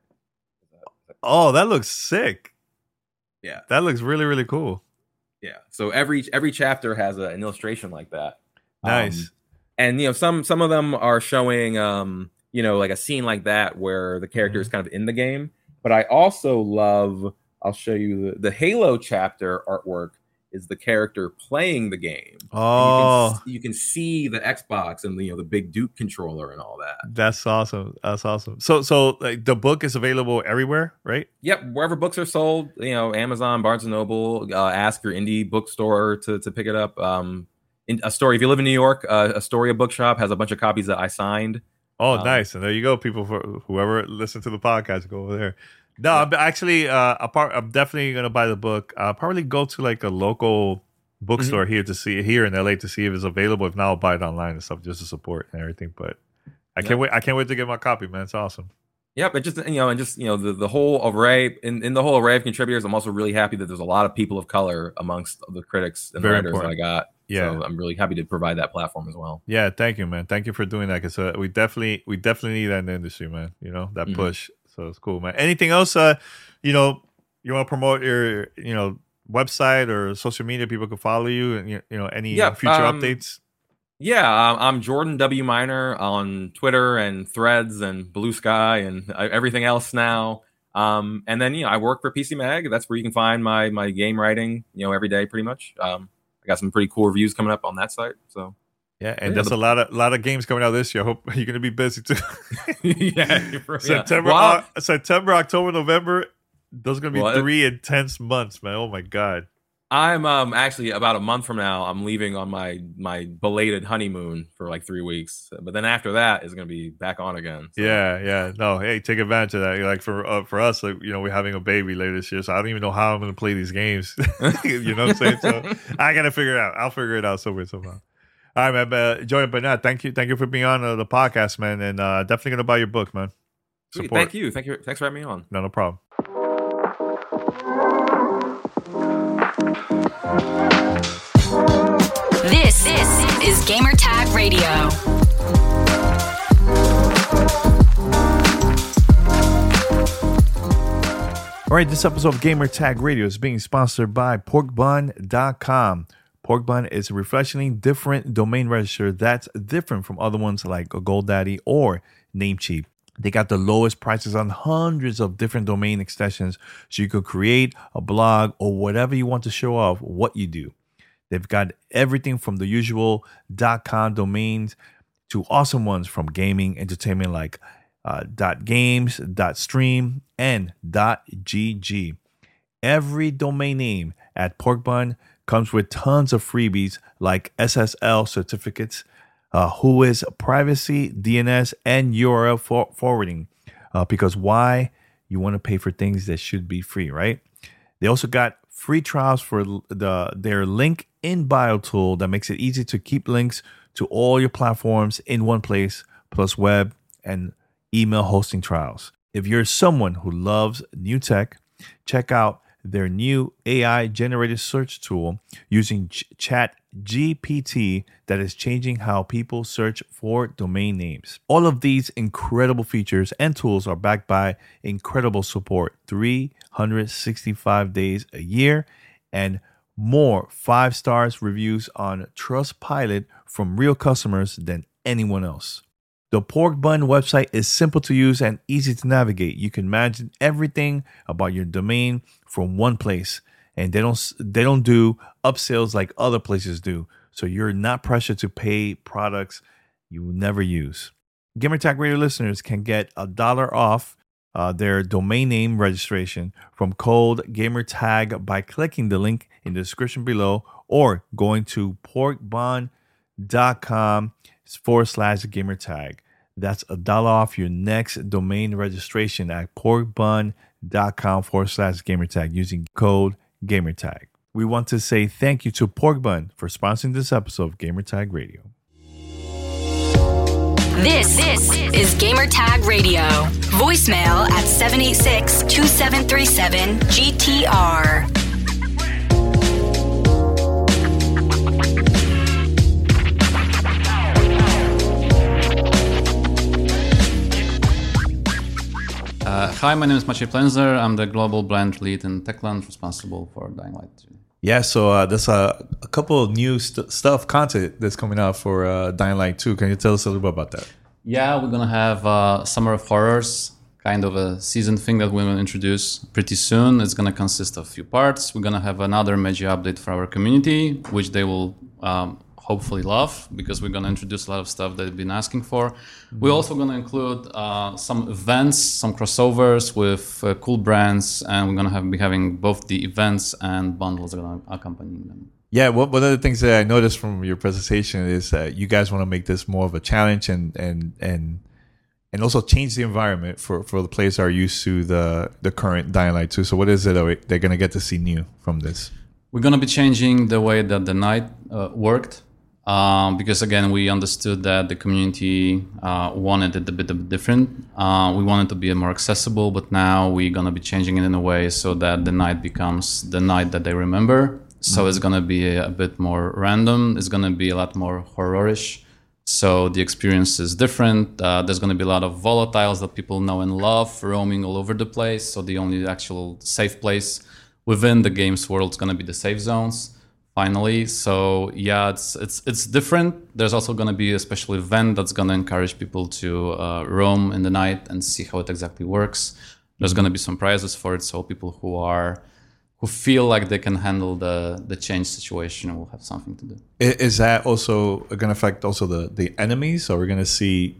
Oh, that looks sick. Yeah, That looks really, really cool. yeah. So every every chapter has a, an illustration like that. Nice. Um, and you know, some some of them are showing um, you know, like a scene like that where the character is kind of in the game. But I also love. I'll show you the, the Halo chapter artwork. Is the character playing the game? Oh, And you, can, you can see the Xbox and the, you know, the big Duke controller and all that. that's awesome. That's awesome. So, so like the book is available everywhere, right? Yep, wherever books are sold, you know, Amazon, Barnes and Noble. Uh, ask your indie bookstore to to pick it up. Um, in, a story. If you live in New York, uh, Astoria Bookshop has a bunch of copies that I signed. Oh, Um, nice. And there you go, people. For whoever listen to the podcast, go over there. No, I'm actually, uh, apart, I'm definitely gonna buy the book. I'll probably go to like a local bookstore Mm-hmm. here to see here in L A to see if it's available. If not, I'll buy it online and stuff just to support and everything. But I can't Yeah. wait. I can't wait to get my copy, man. It's awesome. Yep, it just you know, and just you know, the, the whole array in, in the whole array of contributors. I'm also really happy that there's a lot of people of color amongst the critics and Very writers important. that I got. Yeah. So I'm really happy to provide that platform as well. Yeah, thank you, man. Thank you for doing that because uh, we definitely, we definitely need that in the industry, man. You know that Mhm. push. So it's cool, man. Anything else? Uh, you know, you want to promote your, you know, website or social media? People can follow you, and you you know, any Yeah, future um, updates. Yeah, um, I'm Jordan W. Miner on Twitter and Threads and Blue Sky and uh, everything else now. Um, and then you know, I work for P C Mag. That's where you can find my my game writing. You know, every day pretty much. Um, I got some pretty cool reviews coming up on that site. So Yeah, and yeah, there's the- a lot of lot of games coming out this year. I hope you're gonna be busy too. yeah, yeah. September, Well, uh, September, October, November. Those are gonna be Well, it- three intense months, man. Oh my god. I'm um actually about a month from now. I'm leaving on my my belated honeymoon for like three weeks. But then after that is gonna be back on again. So. Yeah, yeah. No, hey, take advantage of that. Like for uh, for us, like you know, we're having a baby later this year, so I don't even know how I'm gonna play these games. You know what I'm saying? So I gotta figure it out. I'll figure it out somewhere somehow. All right, man. But Jordan Burnett, thank you, thank you for being on uh, the podcast, man, and uh, definitely gonna buy your book, man. Sweet, Support. Thank you. Thank you. Thanks for having me on. No, no problem. This, this is Gamer Tag Radio. All right, this episode of Gamer Tag Radio is being sponsored by pork bun dot com. Pork Bun is a refreshingly different domain register that's different from other ones like GoDaddy or Namecheap. They got the lowest prices on hundreds of different domain extensions, so you can create a blog or whatever you want to show off what you do. They've got everything from the usual .com domains to awesome ones from gaming, entertainment like uh, .games, .stream, and .gg. Every domain name at Pork Bun comes with tons of freebies like S S L certificates, uh, Whois privacy, D N S, and U R L for- forwarding. Uh, because why? You want to pay for things that should be free, right? They also got free trials for the their link in bio tool that makes it easy to keep links to all your platforms in one place, plus web and email hosting trials. If you're someone who loves new tech, check out their new A I generated search tool using Ch- Chat G P T that is changing how people search for domain names. All of these incredible features and tools are backed by incredible support, three hundred sixty-five days a year, and more five stars reviews on Trustpilot from real customers than anyone else. The Pork Bun website is simple to use and easy to navigate. You can manage everything about your domain from one place, and they don't they don't do upsells like other places do. So you're not pressured to pay products you will never use. Gamertag Radio listeners can get a dollar off uh, their domain name registration from code GamerTag by clicking the link in the description below or going to porkbun dot com forward slash GamerTag. That's a dollar off your next domain registration at porkbun dot com forward slash GamerTag using code GamerTag. We want to say thank you to Pork Bun for sponsoring this episode of Gamertag Radio. This, this is Gamer Tag Radio. Voicemail at seven eight six, two seven three seven, G T R. Yeah, hi, my name is Maciej Plenzer. I'm the global brand lead in Techland, responsible for Dying Light two. Yeah, so uh, there's a, a couple of new st- stuff, content that's coming out for uh, Dying Light two. Can you tell us a little bit about that? Yeah, we're going to have uh, Summer of Horrors, kind of a season thing that we're going to introduce pretty soon. It's going to consist of a few parts. We're going to have another major update for our community, which they will um, hopefully love, because we're going to introduce a lot of stuff they've been asking for. Mm-hmm. We're also going to include uh, some events, some crossovers with uh, cool brands, and we're going to have be having both the events and bundles that are accompanying them. Yeah, one one of the things that I noticed from your presentation is that you guys want to make this more of a challenge and and and and also change the environment for, for the players that are used to the the current Dying Light two. So what is it that they're going to get to see new from this? We're going to be changing the way that the night uh, worked. Um, because again, we understood that the community uh, wanted it a bit, a bit different. Uh, we wanted to be more accessible, but now we're going to be changing it in a way so that the night becomes the night that they remember. So mm-hmm. it's going to be a, a bit more random. It's going to be a lot more horror-ish. So the experience is different. Uh, there's going to be a lot of volatiles that people know and love roaming all over the place. So the only actual safe place within the game's world is going to be the safe zones. Finally, so yeah, it's it's it's different. There's also going to be a special event that's going to encourage people to uh, roam in the night and see how it exactly works. There's going to be some prizes for it, so people who are who feel like they can handle the the change situation will have something to do. Is that also going to affect also the the enemies? Are we going to see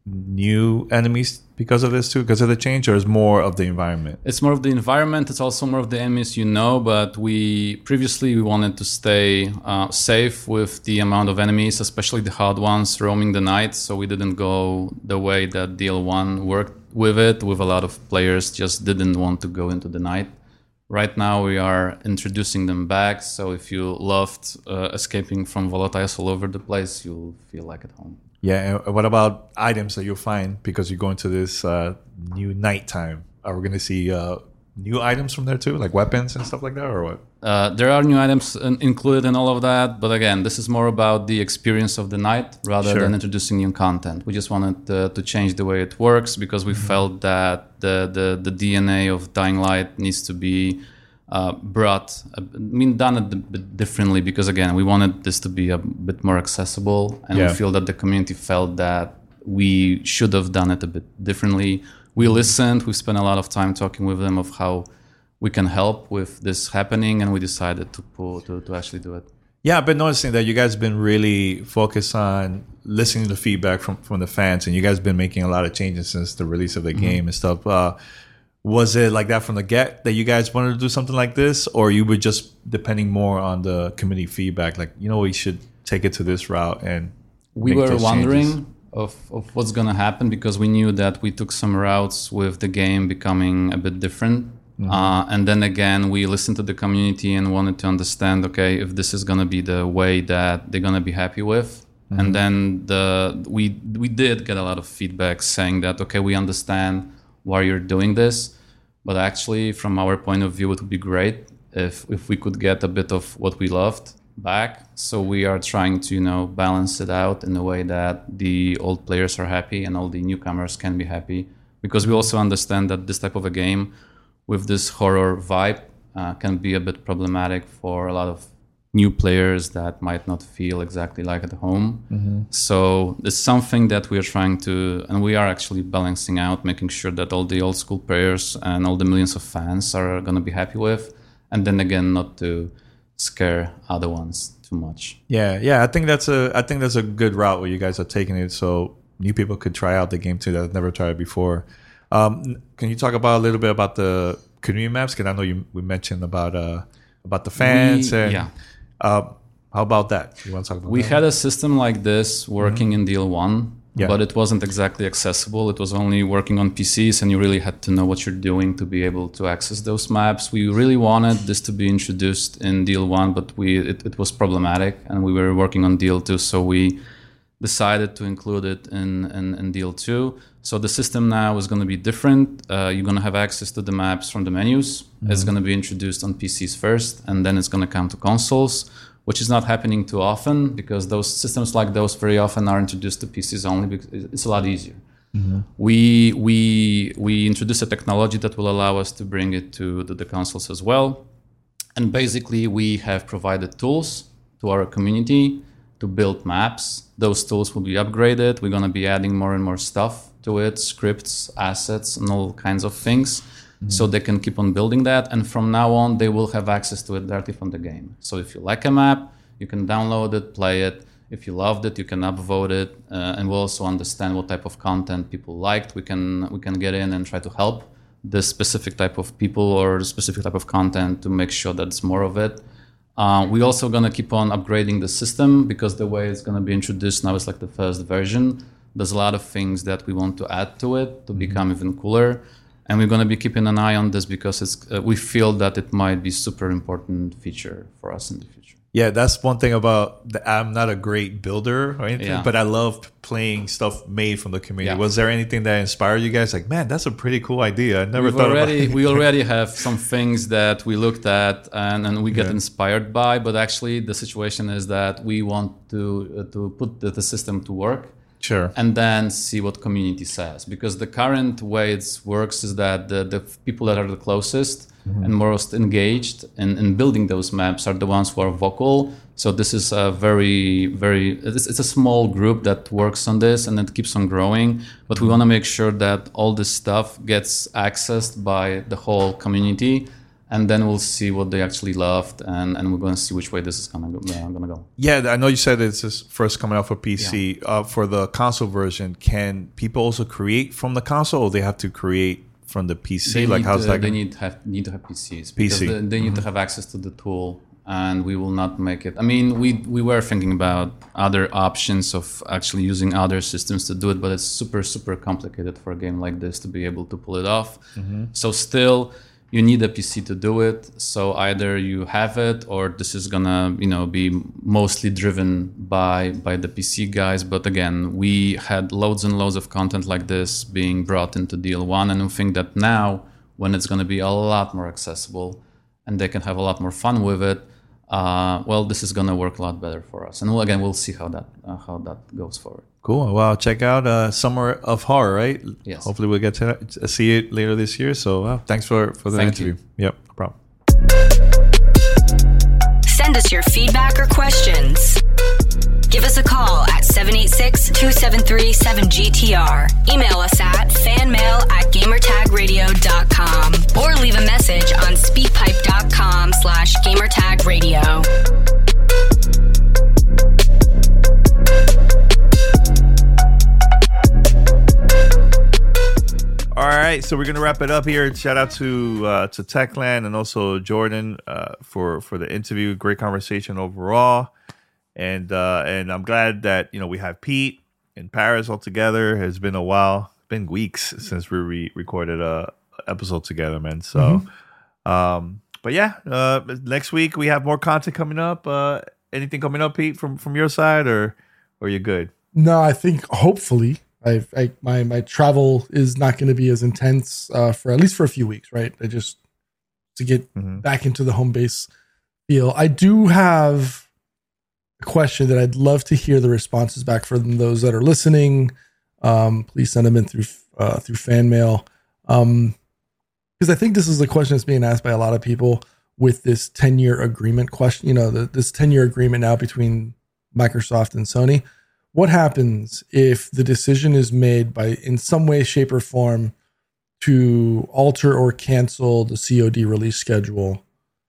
new enemies because of this too, because of the change, or is more of the environment? It's more of the environment. It's also more of the enemies, you know, but we previously we wanted to stay uh, safe with the amount of enemies, especially the hard ones roaming the night. So we didn't go the way that D L one worked with it, with a lot of players just didn't want to go into the night. Right now we are introducing them back. So if you loved uh, escaping from volatiles all over the place, you'll feel like at home. Yeah, and what about items that you'll find because you go into this uh, new nighttime? Are we going to see uh, new items from there too, like weapons and stuff like that, or what? Uh, there are new items in- included in all of that, but again, this is more about the experience of the night rather Sure. than introducing new content. We just wanted uh, to change the way it works because we mm-hmm. felt that the, the the D N A of Dying Light needs to be Uh, brought, I mean, done it a bit differently because, again, we wanted this to be a bit more accessible, and yeah. we feel that the community felt that we should have done it a bit differently. We listened, we spent a lot of time talking with them of how we can help with this happening, and we decided to pull, to, to actually do it. Yeah, I've been noticing that you guys have been really focused on listening to feedback from, from the fans, and you guys have been making a lot of changes since the release of the mm-hmm. game and stuff. Uh, Was it like that from the get that you guys wanted to do something like this, or you were just depending more on the community feedback? Like, you know, we should take it to this route, and we were wondering of, of what's going to happen because we knew that we took some routes with the game becoming a bit different. Mm-hmm. Uh, and then again, we listened to the community and wanted to understand, okay, if this is going to be the way that they're going to be happy with. Mm-hmm. And then the we we did get a lot of feedback saying that, okay, we understand why you're doing this, but actually from our point of view it would be great if if we could get a bit of what we loved back. So we are trying to, you know, balance it out in a way that the old players are happy and all the newcomers can be happy, because we also understand that this type of a game with this horror vibe uh, can be a bit problematic for a lot of new players that might not feel exactly like at home. Mm-hmm. So it's something that we are trying to, and we are actually balancing out, making sure that all the old school players and all the millions of fans are going to be happy with, and then again, not to scare other ones too much. Yeah, yeah, I think that's a, I think that's a good route where you guys are taking it, so new people could try out the game too that have never tried it before. Um, can you talk about a little bit about the community maps? Because I know you we mentioned about uh, about the fans we, and. Yeah. Uh, how about that? You want to talk about we that? had a system like this working mm-hmm. in D L one, yeah. but it wasn't exactly accessible. It was only working on P Cs, and you really had to know what you're doing to be able to access those maps. We really wanted this to be introduced in D L one, but we it, it was problematic, and we were working on D L two, so we decided to include it in, in, in D L two. So the system now is going to be different. Uh, you're going to have access to the maps from the menus. Mm-hmm. It's going to be introduced on P Cs first, and then it's going to come to consoles, which is not happening too often because those systems like those very often are introduced to P Cs only because it's a lot easier. Mm-hmm. We we we introduce a technology that will allow us to bring it to the, the consoles as well. And basically, we have provided tools to our community to build maps. Those tools will be upgraded. We're going to be adding more and more stuff to it, scripts, assets, and all kinds of things. Mm-hmm. So they can keep on building that. And from now on, they will have access to it directly from the game. So if you like a map, you can download it, play it. If you loved it, you can upvote it. Uh, and we'll also understand what type of content people liked. We can we can get in and try to help the specific type of people or the specific type of content to make sure that it's more of it. Uh, we're also going to keep on upgrading the system because the way it's going to be introduced now is like the first version. There's a lot of things that we want to add to it to become even cooler. And we're going to be keeping an eye on this because it's, uh, we feel that it might be super important feature for us in the future. Yeah, that's one thing about the, I'm not a great builder or anything, Yeah. but I love playing stuff made from the community. Yeah. Was there anything that inspired you guys? Like, man, that's a pretty cool idea. I never We've thought already, about it. we already have some things that we looked at and, and we get Yeah. inspired by, but actually the situation is that we want to uh, to put the, the system to work. Sure. And then see what community says. Because the current way it works is that the, the people that are the closest mm-hmm. and most engaged in, in building those maps are the ones who are vocal. So this is a very, very, it's, it's a small group that works on this and it keeps on growing. But we want to make sure that all this stuff gets accessed by the whole community. And then we'll see what they actually loved, and, and we're going to see which way this is going to go. Uh, gonna go. Yeah, I know you said it's just first coming out for P C. Yeah. Uh, for the console version, can people also create from the console, or they have to create from the P C? They like need, how's uh, that? They need have need to have P Cs. P Because C. They, they need mm-hmm. to have access to the tool, and we will not make it. I mean, we we were thinking about other options of actually using other systems to do it, but it's super super complicated for a game like this to be able to pull it off. Mm-hmm. So still. You need a P C to do it. So either you have it, or this is gonna, you know, be mostly driven by by the P C guys. But again, we had loads and loads of content like this being brought into D L one, and we think that now, when it's gonna be a lot more accessible, and they can have a lot more fun with it, uh, well, this is gonna work a lot better for us. And we'll, again, we'll see how that uh, how that goes forward. Cool. Well, check out uh, Summer of Horror, right? Yes. Hopefully we'll get to to see it later this year. So uh, thanks for, for the Thank interview. you. Yep, no problem. Send us your feedback or questions. Give us a call at seven eight six, two seven three, seven G T R. Email us at fanmail at gamertagradio dot com or leave a message on speakpipe.com slash gamertagradio. All right, so we're gonna wrap it up here. Shout out to uh, to Techland and also Jordan uh, for for the interview. Great conversation overall, and uh, and I'm glad that you know we have Pete in Paris all together. It's been a while, it's been weeks since we re- recorded a episode together, man. So, mm-hmm. um, but yeah, uh, next week we have more content coming up. Uh, anything coming up, Pete, from from your side, or or you're good? No, I think hopefully. I, I my my travel is not going to be as intense uh, for at least for a few weeks, right? I just to get mm-hmm. back into the home base feel. I do have a question that I'd love to hear the responses back from those that are listening. Um, please send them in through uh, through fan mail, um, because I think this is a question that's being asked by a lot of people with this ten year agreement question. You know, the, this ten year agreement now between Microsoft and Sony. What happens if the decision is made by, in some way, shape, or form, to alter or cancel the C O D release schedule?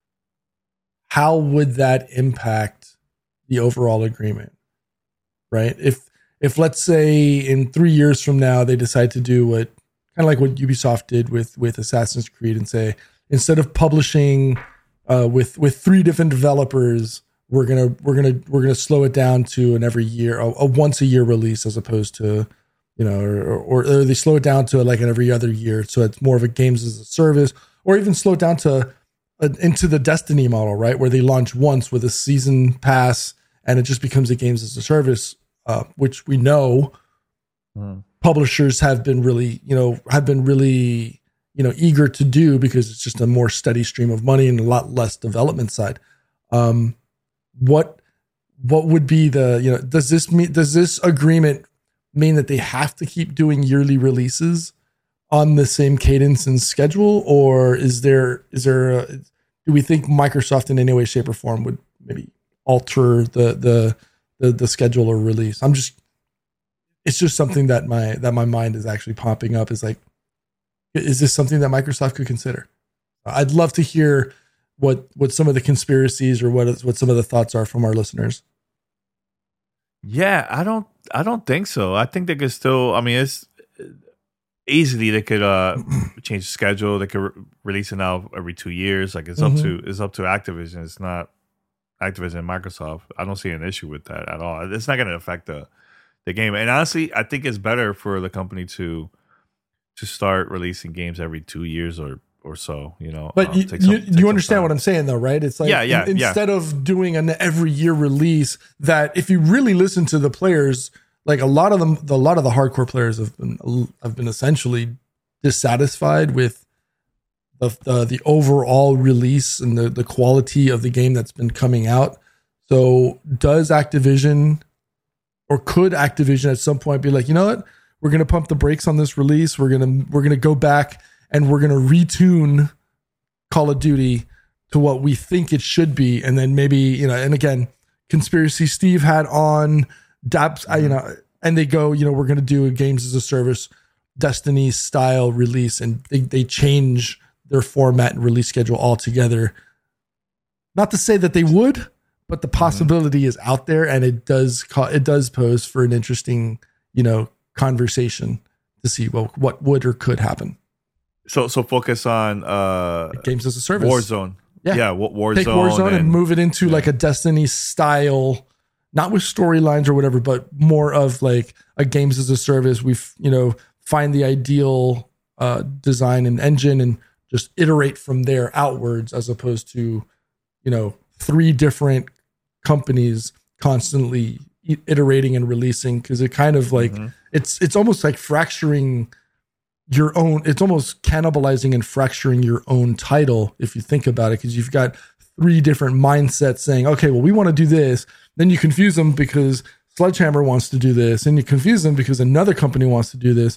How would that impact the overall agreement? Right? If, if let's say in three years from now they decide to do what, kind of like what Ubisoft did with with Assassin's Creed, and say instead of publishing uh, with with three different developers. We're gonna we're gonna we're gonna slow it down to an every year, a, a once a year release, as opposed to, you know, or, or or they slow it down to like an every other year, so it's more of a games as a service, or even slow it down to a, into the Destiny model, right, where they launch once with a season pass and it just becomes a games as a service, uh, which we know mm. publishers have been really, you know, have been really, you know, eager to do because it's just a more steady stream of money and a lot less development side. Um, What what would be the, you know, does this mean, does this agreement mean that they have to keep doing yearly releases on the same cadence and schedule, or is there is there a, do we think Microsoft in any way, shape, or form would maybe alter the the the, the schedule or release? I'm just it's just something that my that my mind is actually popping up. Is like, is this something that Microsoft could consider? I'd love to hear what what some of the conspiracies or what what some of the thoughts are from our listeners. Yeah, I don't I don't think so. I think they could still. I mean, it's easily they could uh, change the schedule. They could re- release it now every two years. Like it's mm-hmm. up to it's up to Activision. It's not Activision and Microsoft. I don't see an issue with that at all. It's not going to affect the the game. And honestly, I think it's better for the company to to start releasing games every two years or. or so, you know. But um, you, some, you, you understand time. what I'm saying, though, right? It's like yeah, yeah, in, instead yeah. of doing an every year release, that if you really listen to the players, like a lot of them, a lot of the hardcore players have been have been essentially dissatisfied with the the, the overall release and the, the quality of the game that's been coming out. So does Activision or could Activision at some point be like, you know what, we're gonna pump the brakes on this release. We're gonna we're gonna go back and we're going to retune Call of Duty to what we think it should be. And then maybe, you know, and again, Conspiracy Steve had on Daps, mm-hmm. you know, and they go, you know, we're going to do a games as a service Destiny style release. And they, they change their format and release schedule altogether. Not to say that they would, but the possibility mm-hmm. is out there, and it does, it does pose for an interesting, you know, conversation to see well, what would or could happen. So so focus on uh, games as a service. Warzone. Yeah, yeah Warzone. Take Warzone and, and move it into yeah. like a Destiny style, not with storylines or whatever, but more of like a games as a service. We've, you know, find the ideal uh, design and engine and just iterate from there outwards, as opposed to, you know, three different companies constantly iterating and releasing. Cause it kind of like, mm-hmm. it's, it's almost like fracturing your own, it's almost cannibalizing and fracturing your own title if you think about it, because you've got three different mindsets saying, okay, well, we want to do this. Then you confuse them because Sledgehammer wants to do this, and you confuse them because another company wants to do this.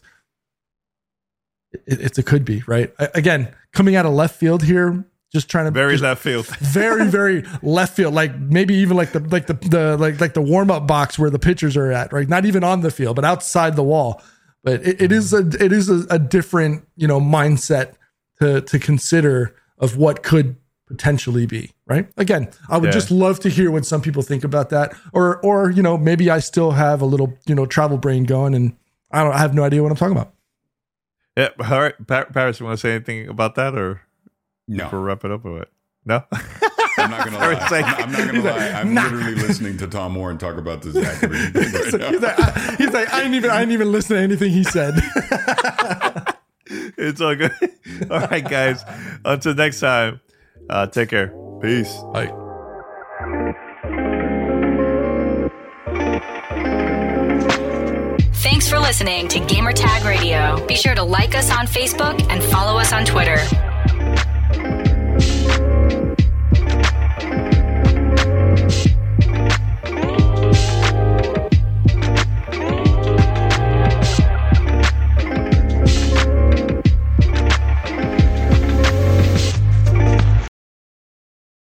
It, it's a could be, right? I, again, coming out of left field here, just trying to very just, left field, very very left field, like maybe even like the like the the like like the warm up box where the pitchers are at, right? Not even on the field, but outside the wall. But it, it is a it is a, a different, you know, mindset to to consider of what could potentially be, right? Again, I would yeah. just love to hear what some people think about that, or or you know, maybe I still have a little, you know, travel brain going, and I don't I have no idea what I'm talking about. Yeah, all right, Paris, you want to say anything about that, or no? Before we wrap it up, or what? No. I'm not gonna lie. I'm, I'm not gonna lie. I'm nah. literally listening to Tom Warren talk about this Activision thing right so now. He's like, I, he's like, I didn't even, I didn't even listen to anything he said. It's all good. All right, guys. Until next time. Uh, take care. Peace. Bye. Thanks for listening to Gamertag Radio. Be sure to like us on Facebook and follow us on Twitter.